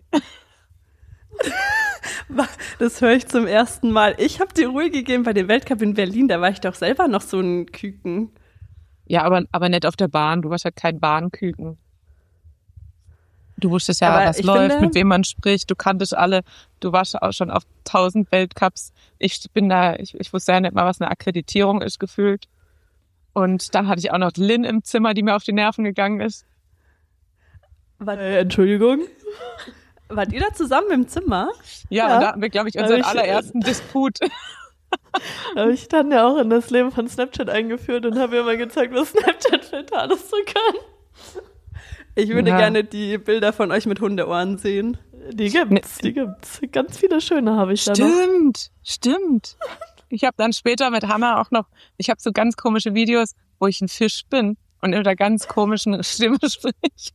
Das höre ich zum ersten Mal. Ich habe dir Ruhe gegeben bei dem Weltcup in Berlin, da war ich doch selber noch so ein Küken. Ja, aber, aber nicht auf der Bahn. Du warst halt kein Bahnküken. Du wusstest ja, Aber was ich läuft, finde- mit wem man spricht. Du kanntest alle. Du warst auch schon auf tausend Weltcups. Ich bin da, ich, ich wusste ja nicht mal, was eine Akkreditierung ist, gefühlt. Und dann hatte ich auch noch Lynn im Zimmer, die mir auf die Nerven gegangen ist. Äh, Entschuldigung. Wart ihr da zusammen im Zimmer? Ja, Ja. und da hatten wir, glaube ich, unseren Aber ich, allerersten Disput. Habe ich dann ja auch in das Leben von Snapchat eingeführt und habe ihr mal gezeigt, was Snapchat-Filter alles so kann. Ich würde Ja. gerne die Bilder von euch mit Hundeohren sehen. Die gibt's, die gibt's. Ganz viele schöne habe ich da noch. Stimmt, stimmt. Ich habe dann später mit Hannah auch noch, ich habe so ganz komische Videos, wo ich ein Fisch bin und in einer ganz komischen Stimme spreche.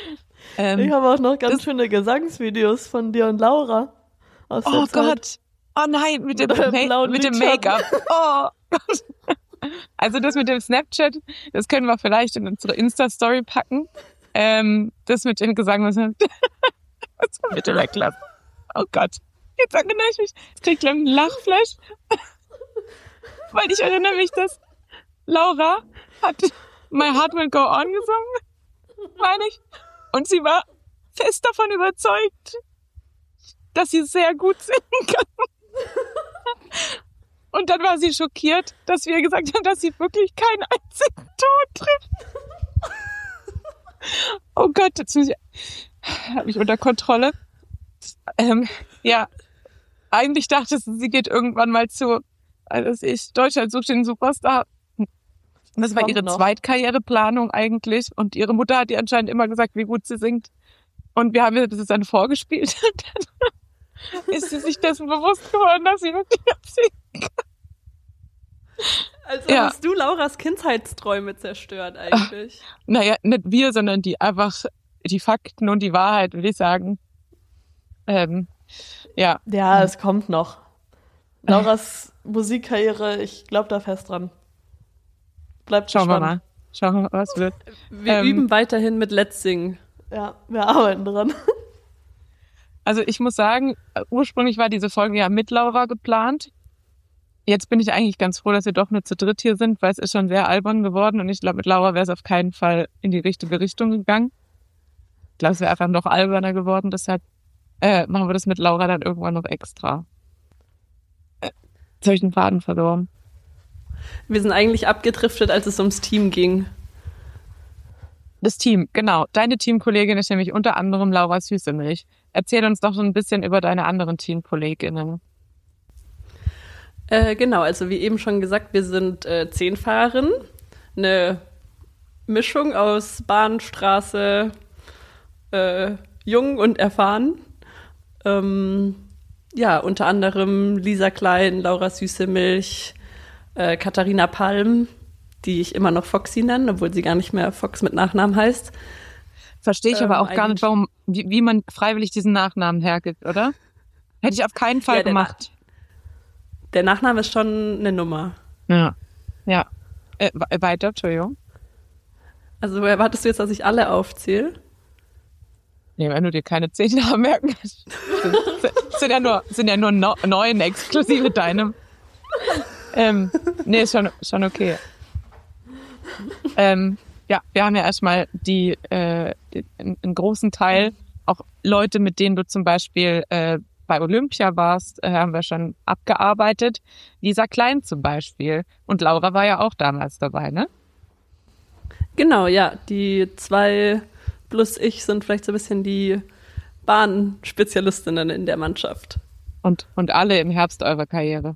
Ähm, Ich habe auch noch ganz das- schöne Gesangsvideos von dir und Laura. Aus der oh Zeit. Gott, Oh nein, mit dem, Oder Ma- blauen mit dem Lidschatten. Make-up. Oh Gott. Also das mit dem Snapchat, das können wir vielleicht in unsere Insta-Story packen. Ähm, das mit dem Gesang, was wir das war bitte weglassen. Oh Gott. Jetzt erinnere ich mich. Jetzt krieg ich gleich einen Lachflash. Weil ich erinnere mich, dass Laura hat My Heart Will Go On gesungen, meine ich. Und sie war fest davon überzeugt, dass sie sehr gut singen kann. Und dann war sie schockiert, dass wir gesagt haben, dass sie wirklich keinen einzigen Ton trifft. Oh Gott, jetzt muss ich, habe ich unter Kontrolle. Ähm, ja, eigentlich dachte sie, sie geht irgendwann mal zu, also ich, Deutschland sucht den Superstar. Das war ihre noch. Zweitkarriereplanung eigentlich. Und ihre Mutter hat ihr anscheinend immer gesagt, wie gut sie singt. Und wir haben ihr das dann vorgespielt. Und dann ist sie sich dessen bewusst geworden, dass sie wirklich singen kann. Also Ja. hast du Lauras Kindheitsträume zerstört eigentlich. Naja, nicht wir, sondern die einfach, die Fakten und die Wahrheit, würde ich sagen. Ähm, ja. Ja, es kommt noch. Lauras Musikkarriere, ich glaube da fest dran. Bleibt Schauen wir gespannt. mal. Schauen wir mal, was wird. Wir Ähm, üben weiterhin mit Let's Sing. Ja, wir arbeiten dran. Also ich muss sagen, ursprünglich war diese Folge ja mit Laura geplant. Jetzt bin ich eigentlich ganz froh, dass wir doch nur zu dritt hier sind, weil es ist schon sehr albern geworden und ich glaube, mit Laura wäre es auf keinen Fall in die richtige Richtung gegangen. Ich glaube, es wäre einfach noch alberner geworden, deshalb äh, machen wir das mit Laura dann irgendwann noch extra. Äh, jetzt habe ich den Faden verloren. Wir sind eigentlich abgedriftet, als es ums Team ging. Das Team, genau. Deine Teamkollegin ist nämlich unter anderem Laura Süßemilch. Erzähl uns doch so ein bisschen über deine anderen Teamkolleginnen. Äh, genau, also wie eben schon gesagt, wir sind äh, zehn Fahrerinnen. Eine Mischung aus Bahn, Straße, äh, jung und erfahren. Ähm, ja, unter anderem Lisa Klein, Laura Süßemilch, äh, Katharina Palm, die ich immer noch Foxy nenne, obwohl sie gar nicht mehr Fox mit Nachnamen heißt. Verstehe ich Ähm, aber auch gar eigentlich- nicht, warum, wie, wie man freiwillig diesen Nachnamen hergibt, oder? Hätte ich auf keinen Fall Ja, der gemacht. Der Nachname ist schon eine Nummer. Ja. Ja. Äh, we- weiter, Entschuldigung. Also erwartest du jetzt, dass ich alle aufzähle? Nee, wenn du dir keine zehn Namen merken kannst. Sind, sind ja nur, sind ja nur no, neun exklusive deinem. Ähm, nee, ist schon, schon okay. Ähm, ja, wir haben ja erstmal die, äh, die, einen, einen großen Teil, auch Leute, mit denen du zum Beispiel äh, bei Olympia warst, äh, haben wir schon abgearbeitet. Lisa Klein zum Beispiel. Und Laura war ja auch damals dabei, ne? Genau, ja. Die zwei plus ich sind vielleicht so ein bisschen die Bahnspezialistinnen in der Mannschaft. Und, und alle im Herbst eurer Karriere.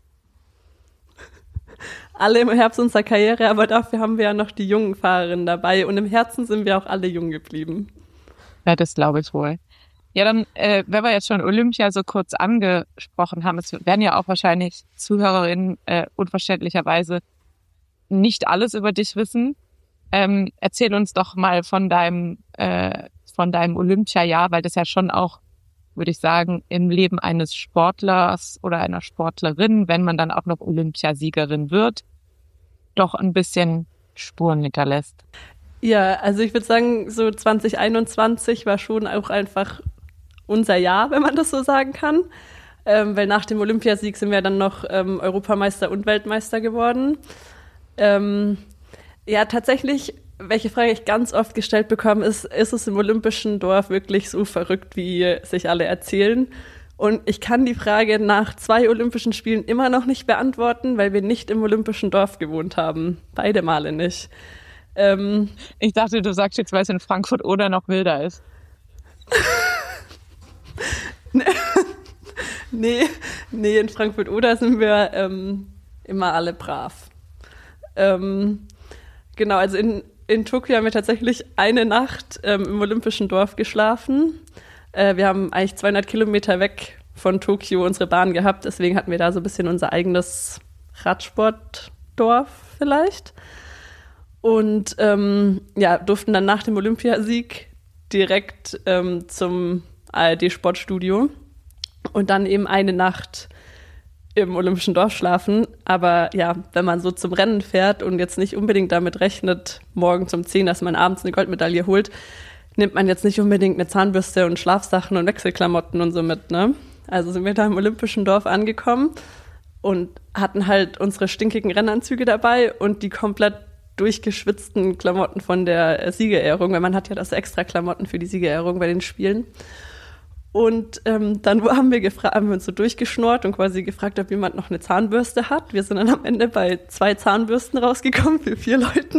Alle im Herbst unserer Karriere, aber dafür haben wir ja noch die jungen Fahrerinnen dabei und im Herzen sind wir auch alle jung geblieben. Ja, das glaube ich wohl. Ja, dann, äh, wenn wir jetzt schon Olympia so kurz angesprochen haben, es werden ja auch wahrscheinlich Zuhörerinnen äh, unverständlicherweise nicht alles über dich wissen. Ähm, erzähl uns doch mal von deinem äh, von deinem Olympia-Jahr, weil das ja schon auch, würde ich sagen, im Leben eines Sportlers oder einer Sportlerin, wenn man dann auch noch Olympiasiegerin wird, doch ein bisschen Spuren hinterlässt. Ja, also ich würde sagen, so zwanzig einundzwanzig war schon auch einfach unser Jahr, wenn man das so sagen kann. Ähm, weil nach dem Olympiasieg sind wir dann noch ähm, Europameister und Weltmeister geworden. Ähm, ja, tatsächlich, welche Frage ich ganz oft gestellt bekomme, ist, ist es im olympischen Dorf wirklich so verrückt, wie sich alle erzählen? Und ich kann die Frage nach zwei Olympischen Spielen immer noch nicht beantworten, weil wir nicht im olympischen Dorf gewohnt haben. Beide Male nicht. Ähm, Ich dachte, du sagst jetzt, weil es in Frankfurt oder noch wilder ist. nee, nee, in Frankfurt oder sind wir ähm, immer alle brav. Ähm, genau, also in, in Tokio haben wir tatsächlich eine Nacht ähm, im Olympischen Dorf geschlafen. Äh, wir haben eigentlich zweihundert Kilometer weg von Tokio unsere Bahn gehabt, deswegen hatten wir da so ein bisschen unser eigenes Radsportdorf vielleicht. Und ähm, ja, durften dann nach dem Olympiasieg direkt ähm, zum A R D-Sportstudio und dann eben eine Nacht im Olympischen Dorf schlafen. Aber ja, wenn man so zum Rennen fährt und jetzt nicht unbedingt damit rechnet, morgens um zehn, dass man abends eine Goldmedaille holt, nimmt man jetzt nicht unbedingt eine Zahnbürste und Schlafsachen und Wechselklamotten und so mit, ne? Also sind wir da im Olympischen Dorf angekommen und hatten halt unsere stinkigen Rennanzüge dabei und die komplett durchgeschwitzten Klamotten von der Siegerehrung, weil man hat ja das extra Klamotten für die Siegerehrung bei den Spielen. Und ähm, dann haben wir, gefra- haben wir uns so durchgeschnurrt und quasi gefragt, ob jemand noch eine Zahnbürste hat. Wir sind dann am Ende bei zwei Zahnbürsten rausgekommen für vier Leuten.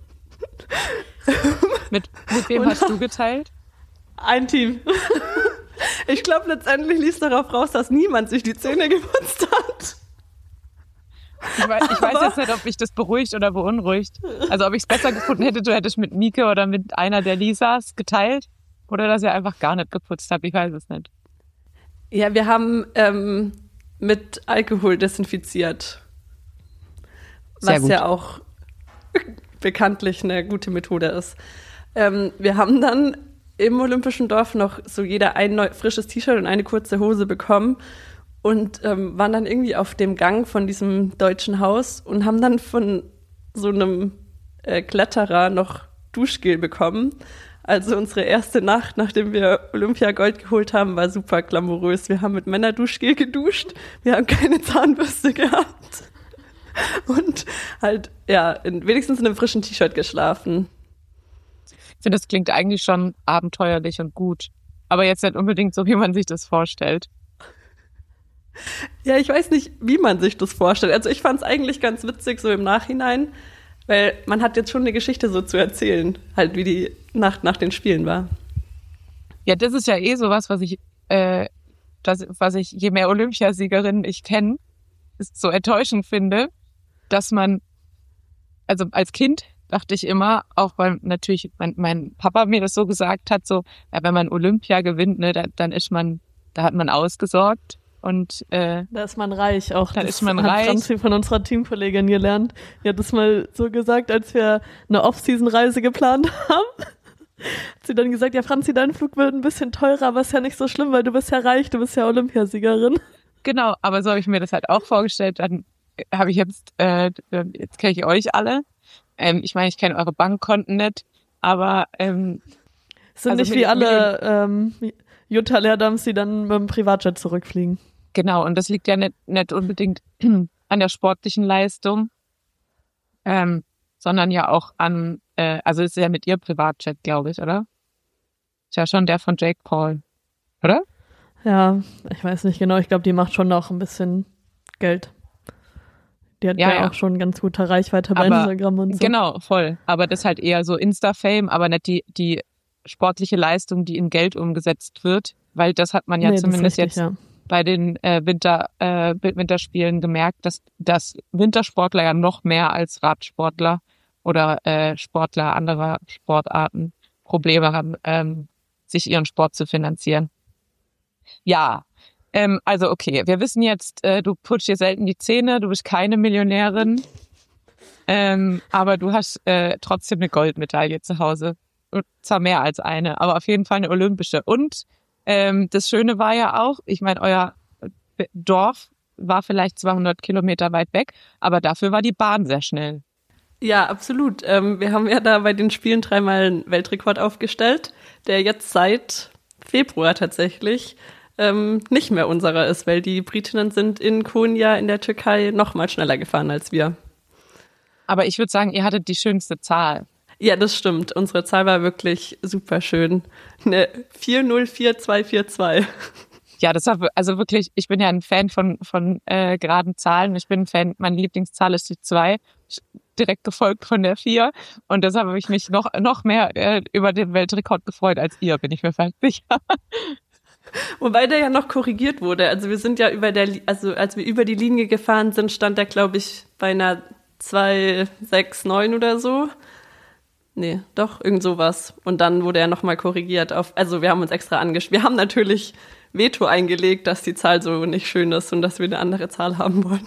Mit, mit wem und hast du geteilt? Ein Team. Ich glaube, letztendlich lief es darauf raus, dass niemand sich die Zähne geputzt hat. Ich weiß, ich weiß jetzt nicht, ob mich das beruhigt oder beunruhigt. Also ob ich es besser gefunden hätte, du hättest mit Mieke oder mit einer der Lisas geteilt. Oder dass ihr einfach gar nicht geputzt habt, ich weiß es nicht. Ja, wir haben ähm, mit Alkohol desinfiziert. Sehr was gut. Ja auch bekanntlich eine gute Methode ist. Ähm, wir haben dann im Olympischen Dorf noch so jeder ein neu, frisches T-Shirt und eine kurze Hose bekommen und ähm, waren dann irgendwie auf dem Gang von diesem deutschen Haus und haben dann von so einem äh, Kletterer noch Duschgel bekommen. Also unsere erste Nacht, nachdem wir Olympiagold geholt haben, war super glamourös. Wir haben mit Männerduschgel geduscht, wir haben keine Zahnbürste gehabt und halt, ja, in, wenigstens in einem frischen T-Shirt geschlafen. Ich finde, das klingt eigentlich schon abenteuerlich und gut. Aber jetzt nicht unbedingt so, wie man sich das vorstellt. Ja, ich weiß nicht, wie man sich das vorstellt. Also ich fand es eigentlich ganz witzig so im Nachhinein, weil man hat jetzt schon eine Geschichte so zu erzählen, halt wie die Nacht nach den Spielen war. Ja, das ist ja eh sowas, was ich, äh, das, was ich, je mehr Olympiasiegerinnen ich kenne, ist so enttäuschend finde, dass man, also als Kind dachte ich immer, auch weil natürlich mein, mein Papa mir das so gesagt hat, so, ja, wenn man Olympia gewinnt, ne, da, dann ist man, da hat man ausgesorgt. Und äh, da ist man reich auch. Da das ist man hat reich. Franzi von unserer Teamkollegin gelernt. Die hat das mal so gesagt, als wir eine Off-Season-Reise geplant haben. Hat sie dann gesagt, ja Franzi, dein Flug wird ein bisschen teurer, aber ist ja nicht so schlimm, weil du bist ja reich, du bist ja Olympiasiegerin. Genau, aber so habe ich mir das halt auch vorgestellt. Dann habe ich jetzt, äh, jetzt kenne ich euch alle. Ähm, ich meine, ich kenne eure Bankkonten nicht, aber ähm, es sind also nicht mit, wie alle ähm, Jutta Leerdams, die dann mit dem Privatjet zurückfliegen. Genau, und das liegt ja nicht, nicht unbedingt an der sportlichen Leistung, ähm, sondern ja auch an, äh, also ist ja mit ihr Privatjet, glaube ich, oder? Ist ja schon der von Jake Paul, oder? Ja, ich weiß nicht genau, ich glaube, die macht schon noch ein bisschen Geld. Die hat ja, ja auch schon ganz gute Reichweite bei aber, Instagram und so. Genau, voll. Aber das ist halt eher so Insta-Fame, aber nicht die, die sportliche Leistung, die in Geld umgesetzt wird, weil das hat man ja nee, zumindest richtig, jetzt ja. bei den äh, Winter, äh, Winterspielen gemerkt, dass, dass Wintersportler ja noch mehr als Radsportler oder äh, Sportler anderer Sportarten Probleme haben, ähm, sich ihren Sport zu finanzieren. Ja, ähm, also okay, wir wissen jetzt, äh, du putzt dir selten die Zähne, du bist keine Millionärin, ähm, aber du hast äh, trotzdem eine Goldmedaille zu Hause. Und zwar mehr als eine, aber auf jeden Fall eine olympische. Und ähm, das Schöne war ja auch, ich meine, euer Dorf war vielleicht zweihundert Kilometer weit weg, aber dafür war die Bahn sehr schnell. Ja, absolut. Ähm, wir haben ja da bei den Spielen dreimal einen Weltrekord aufgestellt, der jetzt seit Februar tatsächlich ähm, nicht mehr unserer ist, weil die Britinnen sind in Konya in der Türkei noch mal schneller gefahren als wir. Aber ich würde sagen, ihr hattet die schönste Zahl. Ja, das stimmt. Unsere Zahl war wirklich super schön. Eine vier null vier zwei vier zwei. Ja, das war also wirklich, ich bin ja ein Fan von von äh, geraden Zahlen. Ich bin ein Fan, meine Lieblingszahl ist die zwei, direkt gefolgt von der vier. Und deshalb habe ich mich noch noch mehr äh, über den Weltrekord gefreut als ihr, bin ich mir fast sicher. Wobei der ja noch korrigiert wurde. Also wir sind ja über der, also als wir über die Linie gefahren sind, stand der, glaube ich, bei einer zwei sechs neun oder so. Nee, doch, irgend sowas. Und dann wurde er nochmal korrigiert auf, also wir haben uns extra angesch... Wir haben natürlich Veto eingelegt, dass die Zahl so nicht schön ist und dass wir eine andere Zahl haben wollen.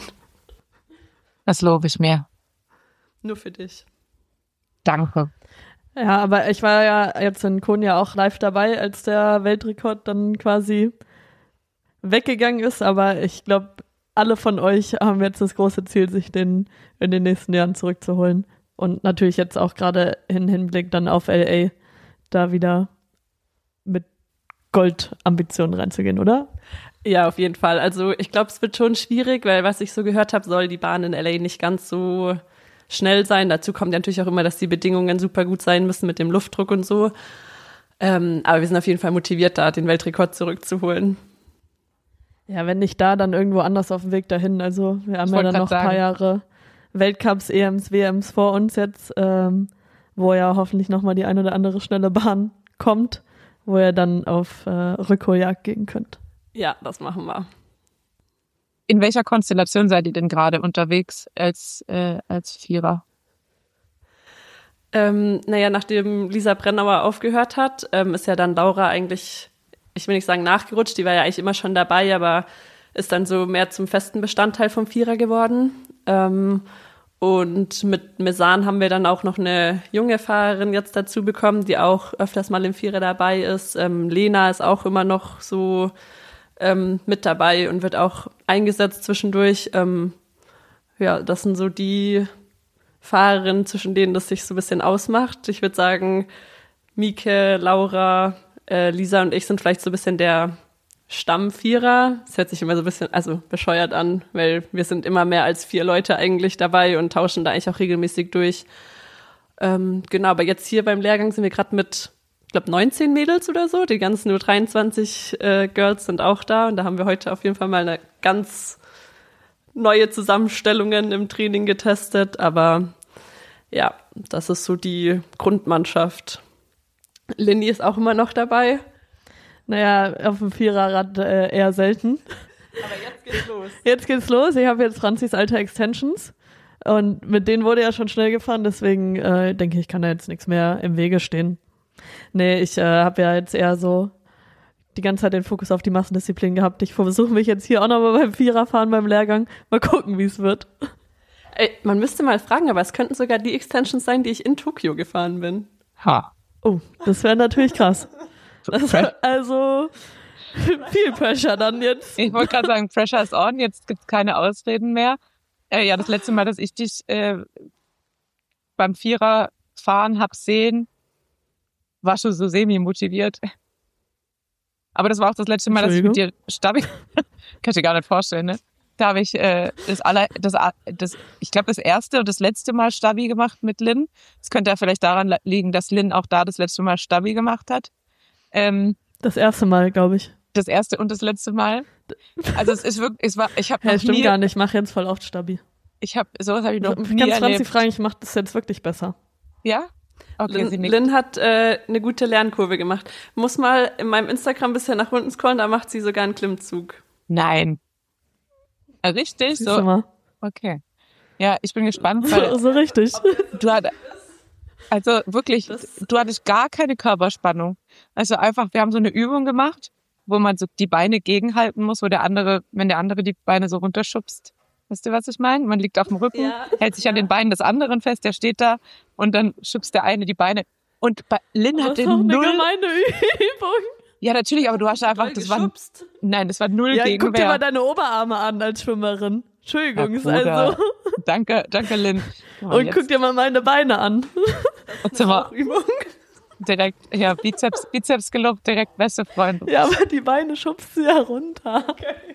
Das lobe ich mir. Nur für dich. Danke. Ja, aber ich war ja jetzt in Konya auch live dabei, als der Weltrekord dann quasi weggegangen ist, aber ich glaube, alle von euch haben jetzt das große Ziel, sich den in den nächsten Jahren zurückzuholen. Und natürlich jetzt auch gerade im Hinblick dann auf L A, da wieder mit Goldambitionen reinzugehen, oder? Ja, auf jeden Fall. Also ich glaube, es wird schon schwierig, weil was ich so gehört habe, soll die Bahn in L A nicht ganz so schnell sein. Dazu kommt ja natürlich auch immer, dass die Bedingungen super gut sein müssen mit dem Luftdruck und so. Ähm, aber wir sind auf jeden Fall motiviert, da den Weltrekord zurückzuholen. Ja, wenn nicht da, dann irgendwo anders auf dem Weg dahin. Also wir haben Ich ja wollte dann noch grad ein paar sagen. Jahre Weltcups, E Ms, W Ms vor uns jetzt, ähm, wo ja hoffentlich nochmal die ein oder andere schnelle Bahn kommt, wo ihr dann auf äh, Rückholjagd gehen könnt. Ja, das machen wir. In welcher Konstellation seid ihr denn gerade unterwegs als, äh, als Vierer? Ähm, naja, nachdem Lisa Brennauer aufgehört hat, ähm, ist ja dann Laura eigentlich, ich will nicht sagen nachgerutscht, die war ja eigentlich immer schon dabei, aber ist dann so mehr zum festen Bestandteil vom Vierer geworden. Ähm, und mit Mesan haben wir dann auch noch eine junge Fahrerin jetzt dazu bekommen, die auch öfters mal im Vierer dabei ist. Ähm, Lena ist auch immer noch so ähm, mit dabei und wird auch eingesetzt zwischendurch. Ähm, ja, das sind so die Fahrerinnen, zwischen denen das sich so ein bisschen ausmacht. Ich würde sagen, Mieke, Laura, äh, Lisa und ich sind vielleicht so ein bisschen der Stammvierer. Das hört sich immer so ein bisschen, also bescheuert an, weil wir sind immer mehr als vier Leute eigentlich dabei und tauschen da eigentlich auch regelmäßig durch. Ähm, genau, aber jetzt hier beim Lehrgang sind wir gerade mit, ich glaube, neunzehn Mädels oder so. Die ganzen nur dreiundzwanzig äh, Girls sind auch da und da haben wir heute auf jeden Fall mal eine ganz neue Zusammenstellungen im Training getestet, aber ja, das ist so die Grundmannschaft. Lindy ist auch immer noch dabei. Naja, auf dem Viererrad äh, eher selten. Aber jetzt geht's los. Jetzt geht's los. Ich habe jetzt Franzis alte Extensions und mit denen wurde ja schon schnell gefahren, deswegen äh, denke ich, kann da jetzt nichts mehr im Wege stehen. Nee, ich äh, habe ja jetzt eher so die ganze Zeit den Fokus auf die Massendisziplin gehabt. Ich versuche mich jetzt hier auch nochmal beim Viererfahren beim Lehrgang. Mal gucken, wie es wird. Ey, man müsste mal fragen, aber es könnten sogar die Extensions sein, die ich in Tokio gefahren bin. Ha. Oh, das wäre natürlich krass. Das, also viel Pressure dann jetzt. Ich wollte gerade sagen, Pressure is on, jetzt gibt's keine Ausreden mehr. Äh, ja, das letzte Mal, dass ich dich äh, beim Vierer fahren hab sehen, war schon so semi-motiviert. Aber das war auch das letzte Mal, dass ich mit dir Stabi, kann ich dir gar nicht vorstellen, ne? Da habe ich äh, das aller, das, das, ich glaube das erste und das letzte Mal Stabi gemacht mit Lynn. Das könnte ja vielleicht daran liegen, dass Lynn auch da das letzte Mal Stabi gemacht hat. Ähm, das erste Mal, glaube ich. Das erste und das letzte Mal. Also es ist wirklich, es war, ich habe ja, noch stimmt nie, gar nicht. Ich mache jetzt voll oft Stabi. Ich habe sowas habe ich noch ich nie kann erlebt. Franzi fragen, ich mache das jetzt wirklich besser. Ja? Okay, Lynn, sie nickt. Lynn hat äh, eine gute Lernkurve gemacht. Muss mal in meinem Instagram ein bisschen nach unten scrollen, da macht sie sogar einen Klimmzug. Nein. Ah, richtig? Siehst du So. mal. Okay. Ja, ich bin gespannt, weil So, so richtig. du hattest, also wirklich, du hattest gar keine Körperspannung. Also einfach, wir haben so eine Übung gemacht, wo man so die Beine gegenhalten muss, wo der andere, wenn der andere die Beine so runterschubst. Weißt du, was ich meine? Man liegt auf dem Rücken, Ja, hält sich an den Beinen des anderen fest, der steht da und dann schubst der eine die Beine. Und bei Lynn Das hat ist den doch eine null. gemeine Übung. Ja, natürlich, aber du hast einfach, Doll das war, geschubst. nein, das war null Ja, guck dir Gegenwehr. mal deine Oberarme an als Schwimmerin. Entschuldigung, Ja, ist Bruder. also. Danke, danke, Lynn. Oh, Und jetzt guck dir mal meine Beine an. sind wir Übung. direkt, ja, Bizeps, Bizeps gelobt, direkt beste Freunde. Ja, aber die Beine schubst du ja runter.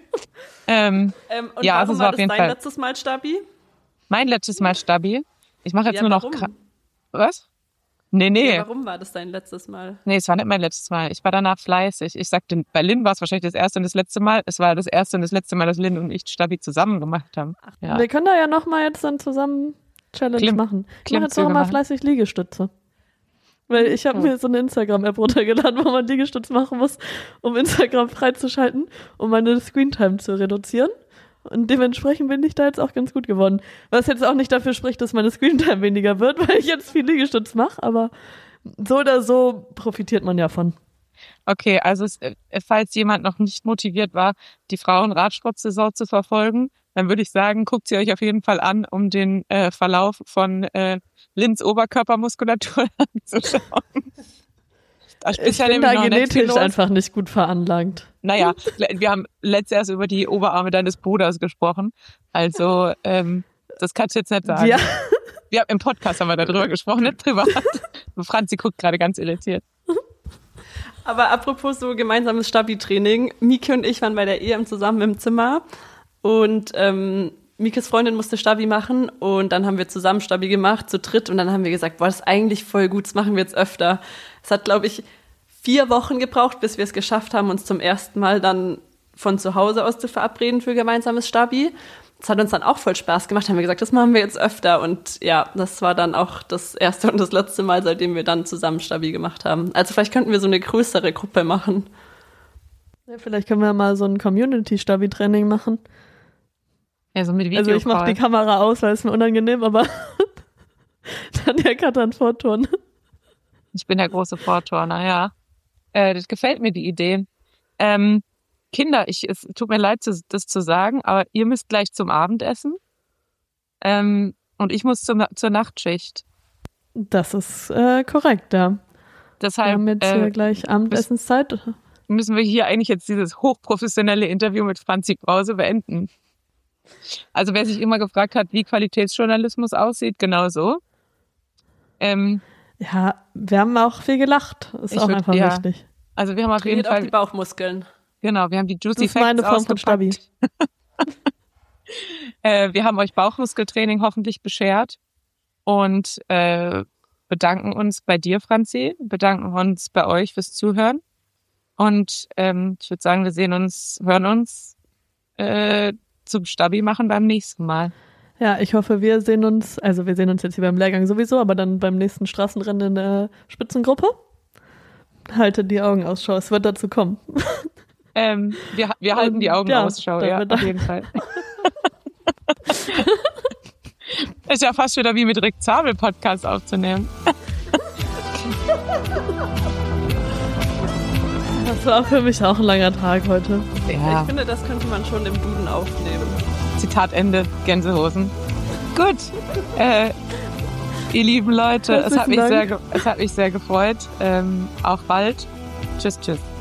Ähm, Ähm, und Ja, warum also es war war auf das jeden dein Fall- letztes Mal Stabi? mein letztes Mal Stabi. Ich mache jetzt Ja, nur noch. warum? Kra- Was? Nee, nee. Ja, warum war das dein letztes Mal? Nee, es war nicht mein letztes Mal. Ich war danach fleißig. Ich sagte, bei Lynn war es wahrscheinlich das erste und das letzte Mal. Es war das erste und das letzte Mal, dass Lynn und ich Stabi zusammen gemacht haben. Ja. Wir können da ja nochmal jetzt dann zusammen Challenge Klimm- machen. Ich mache jetzt Klimmzüge nochmal machen. fleißig Liegestütze. Weil ich habe Oh. mir so eine Instagram-App runtergeladen, wo man Liegestütze machen muss, um Instagram freizuschalten, um meine Screentime zu reduzieren. Und dementsprechend bin ich da jetzt auch ganz gut geworden. Was jetzt auch nicht dafür spricht, dass meine Screentime weniger wird, weil ich jetzt viel Liegestütz mache, aber so oder so profitiert man ja von. Okay, also es, äh, falls jemand noch nicht motiviert war, die Frauen-Radsport-Saison zu verfolgen, dann würde ich sagen, guckt sie euch auf jeden Fall an, um den äh, Verlauf von äh, Lynns Oberkörpermuskulatur anzuschauen. Das ich bin da genetisch einfach nicht gut veranlagt. Naja, wir haben letztes erst über die Oberarme deines Bruders gesprochen. Also, ähm, das kannst du jetzt nicht sagen. Ja. Wir haben, im Podcast haben wir darüber gesprochen, nicht privat. Franzi guckt gerade ganz irritiert. Aber apropos so gemeinsames Stabi-Training, Mieke und ich waren bei der E M zusammen im Zimmer und ähm, Mikes Freundin musste Stabi machen und dann haben wir zusammen Stabi gemacht, zu dritt, und dann haben wir gesagt, boah, das ist eigentlich voll gut, das machen wir jetzt öfter. Es hat, glaube ich, vier Wochen gebraucht, bis wir es geschafft haben, uns zum ersten Mal dann von zu Hause aus zu verabreden für gemeinsames Stabi. Das hat uns dann auch voll Spaß gemacht, haben wir gesagt, das machen wir jetzt öfter, und ja, das war dann auch das erste und das letzte Mal, seitdem wir dann zusammen Stabi gemacht haben. Also vielleicht könnten wir so eine größere Gruppe machen. Ja, vielleicht können wir mal so ein Community-Stabi-Training machen. Ja, so mit Video. Also ich mache die Kamera aus, weil es mir unangenehm, aber dann der kann dann vorturnen. Ich bin der große Vorturner, ja. Äh, das gefällt mir, die Idee. Ähm, Kinder, ich, es tut mir leid, das zu sagen, aber ihr müsst gleich zum Abendessen. Ähm, und ich muss zum, zur Nachtschicht. Das ist äh, korrekt, ja. Deshalb, wir haben jetzt hier äh, gleich Abendessenszeit. Müssen wir hier eigentlich jetzt dieses hochprofessionelle Interview mit Franzi Brause beenden. Also wer sich immer gefragt hat, wie Qualitätsjournalismus aussieht, genau so. Ähm, ja, wir haben auch viel gelacht. Ist auch würd, einfach ja. wichtig. Also wir haben auf jeden Fall auch die Bauchmuskeln. Genau, wir haben die Juicy Facts ausgepackt. Das ist meine Form von Stabi. äh, wir haben euch Bauchmuskeltraining hoffentlich beschert und äh, bedanken uns bei dir, Franzi, bedanken uns bei euch fürs Zuhören. Und ähm, ich würde sagen, wir sehen uns, hören uns äh, zum Stabi machen beim nächsten Mal. Ja, ich hoffe, wir sehen uns, also wir sehen uns jetzt hier beim Lehrgang sowieso, aber dann beim nächsten Straßenrennen in der Spitzengruppe. Haltet die Augen Ausschau, es wird dazu kommen. Ähm, wir, wir halten um, die Augen ja, Ausschau, ja, auf jeden Fall. Ist ja fast wieder wie mit Rick Zabel Podcast aufzunehmen. Das war für mich auch ein langer Tag heute. Ja. Ich finde, das könnte man schon im Duden aufnehmen. Zitat Ende, Gänsehosen. Gut, äh, ihr lieben Leute, es hat, mich sehr, es hat mich sehr gefreut. Ähm, auf bald. Tschüss, tschüss.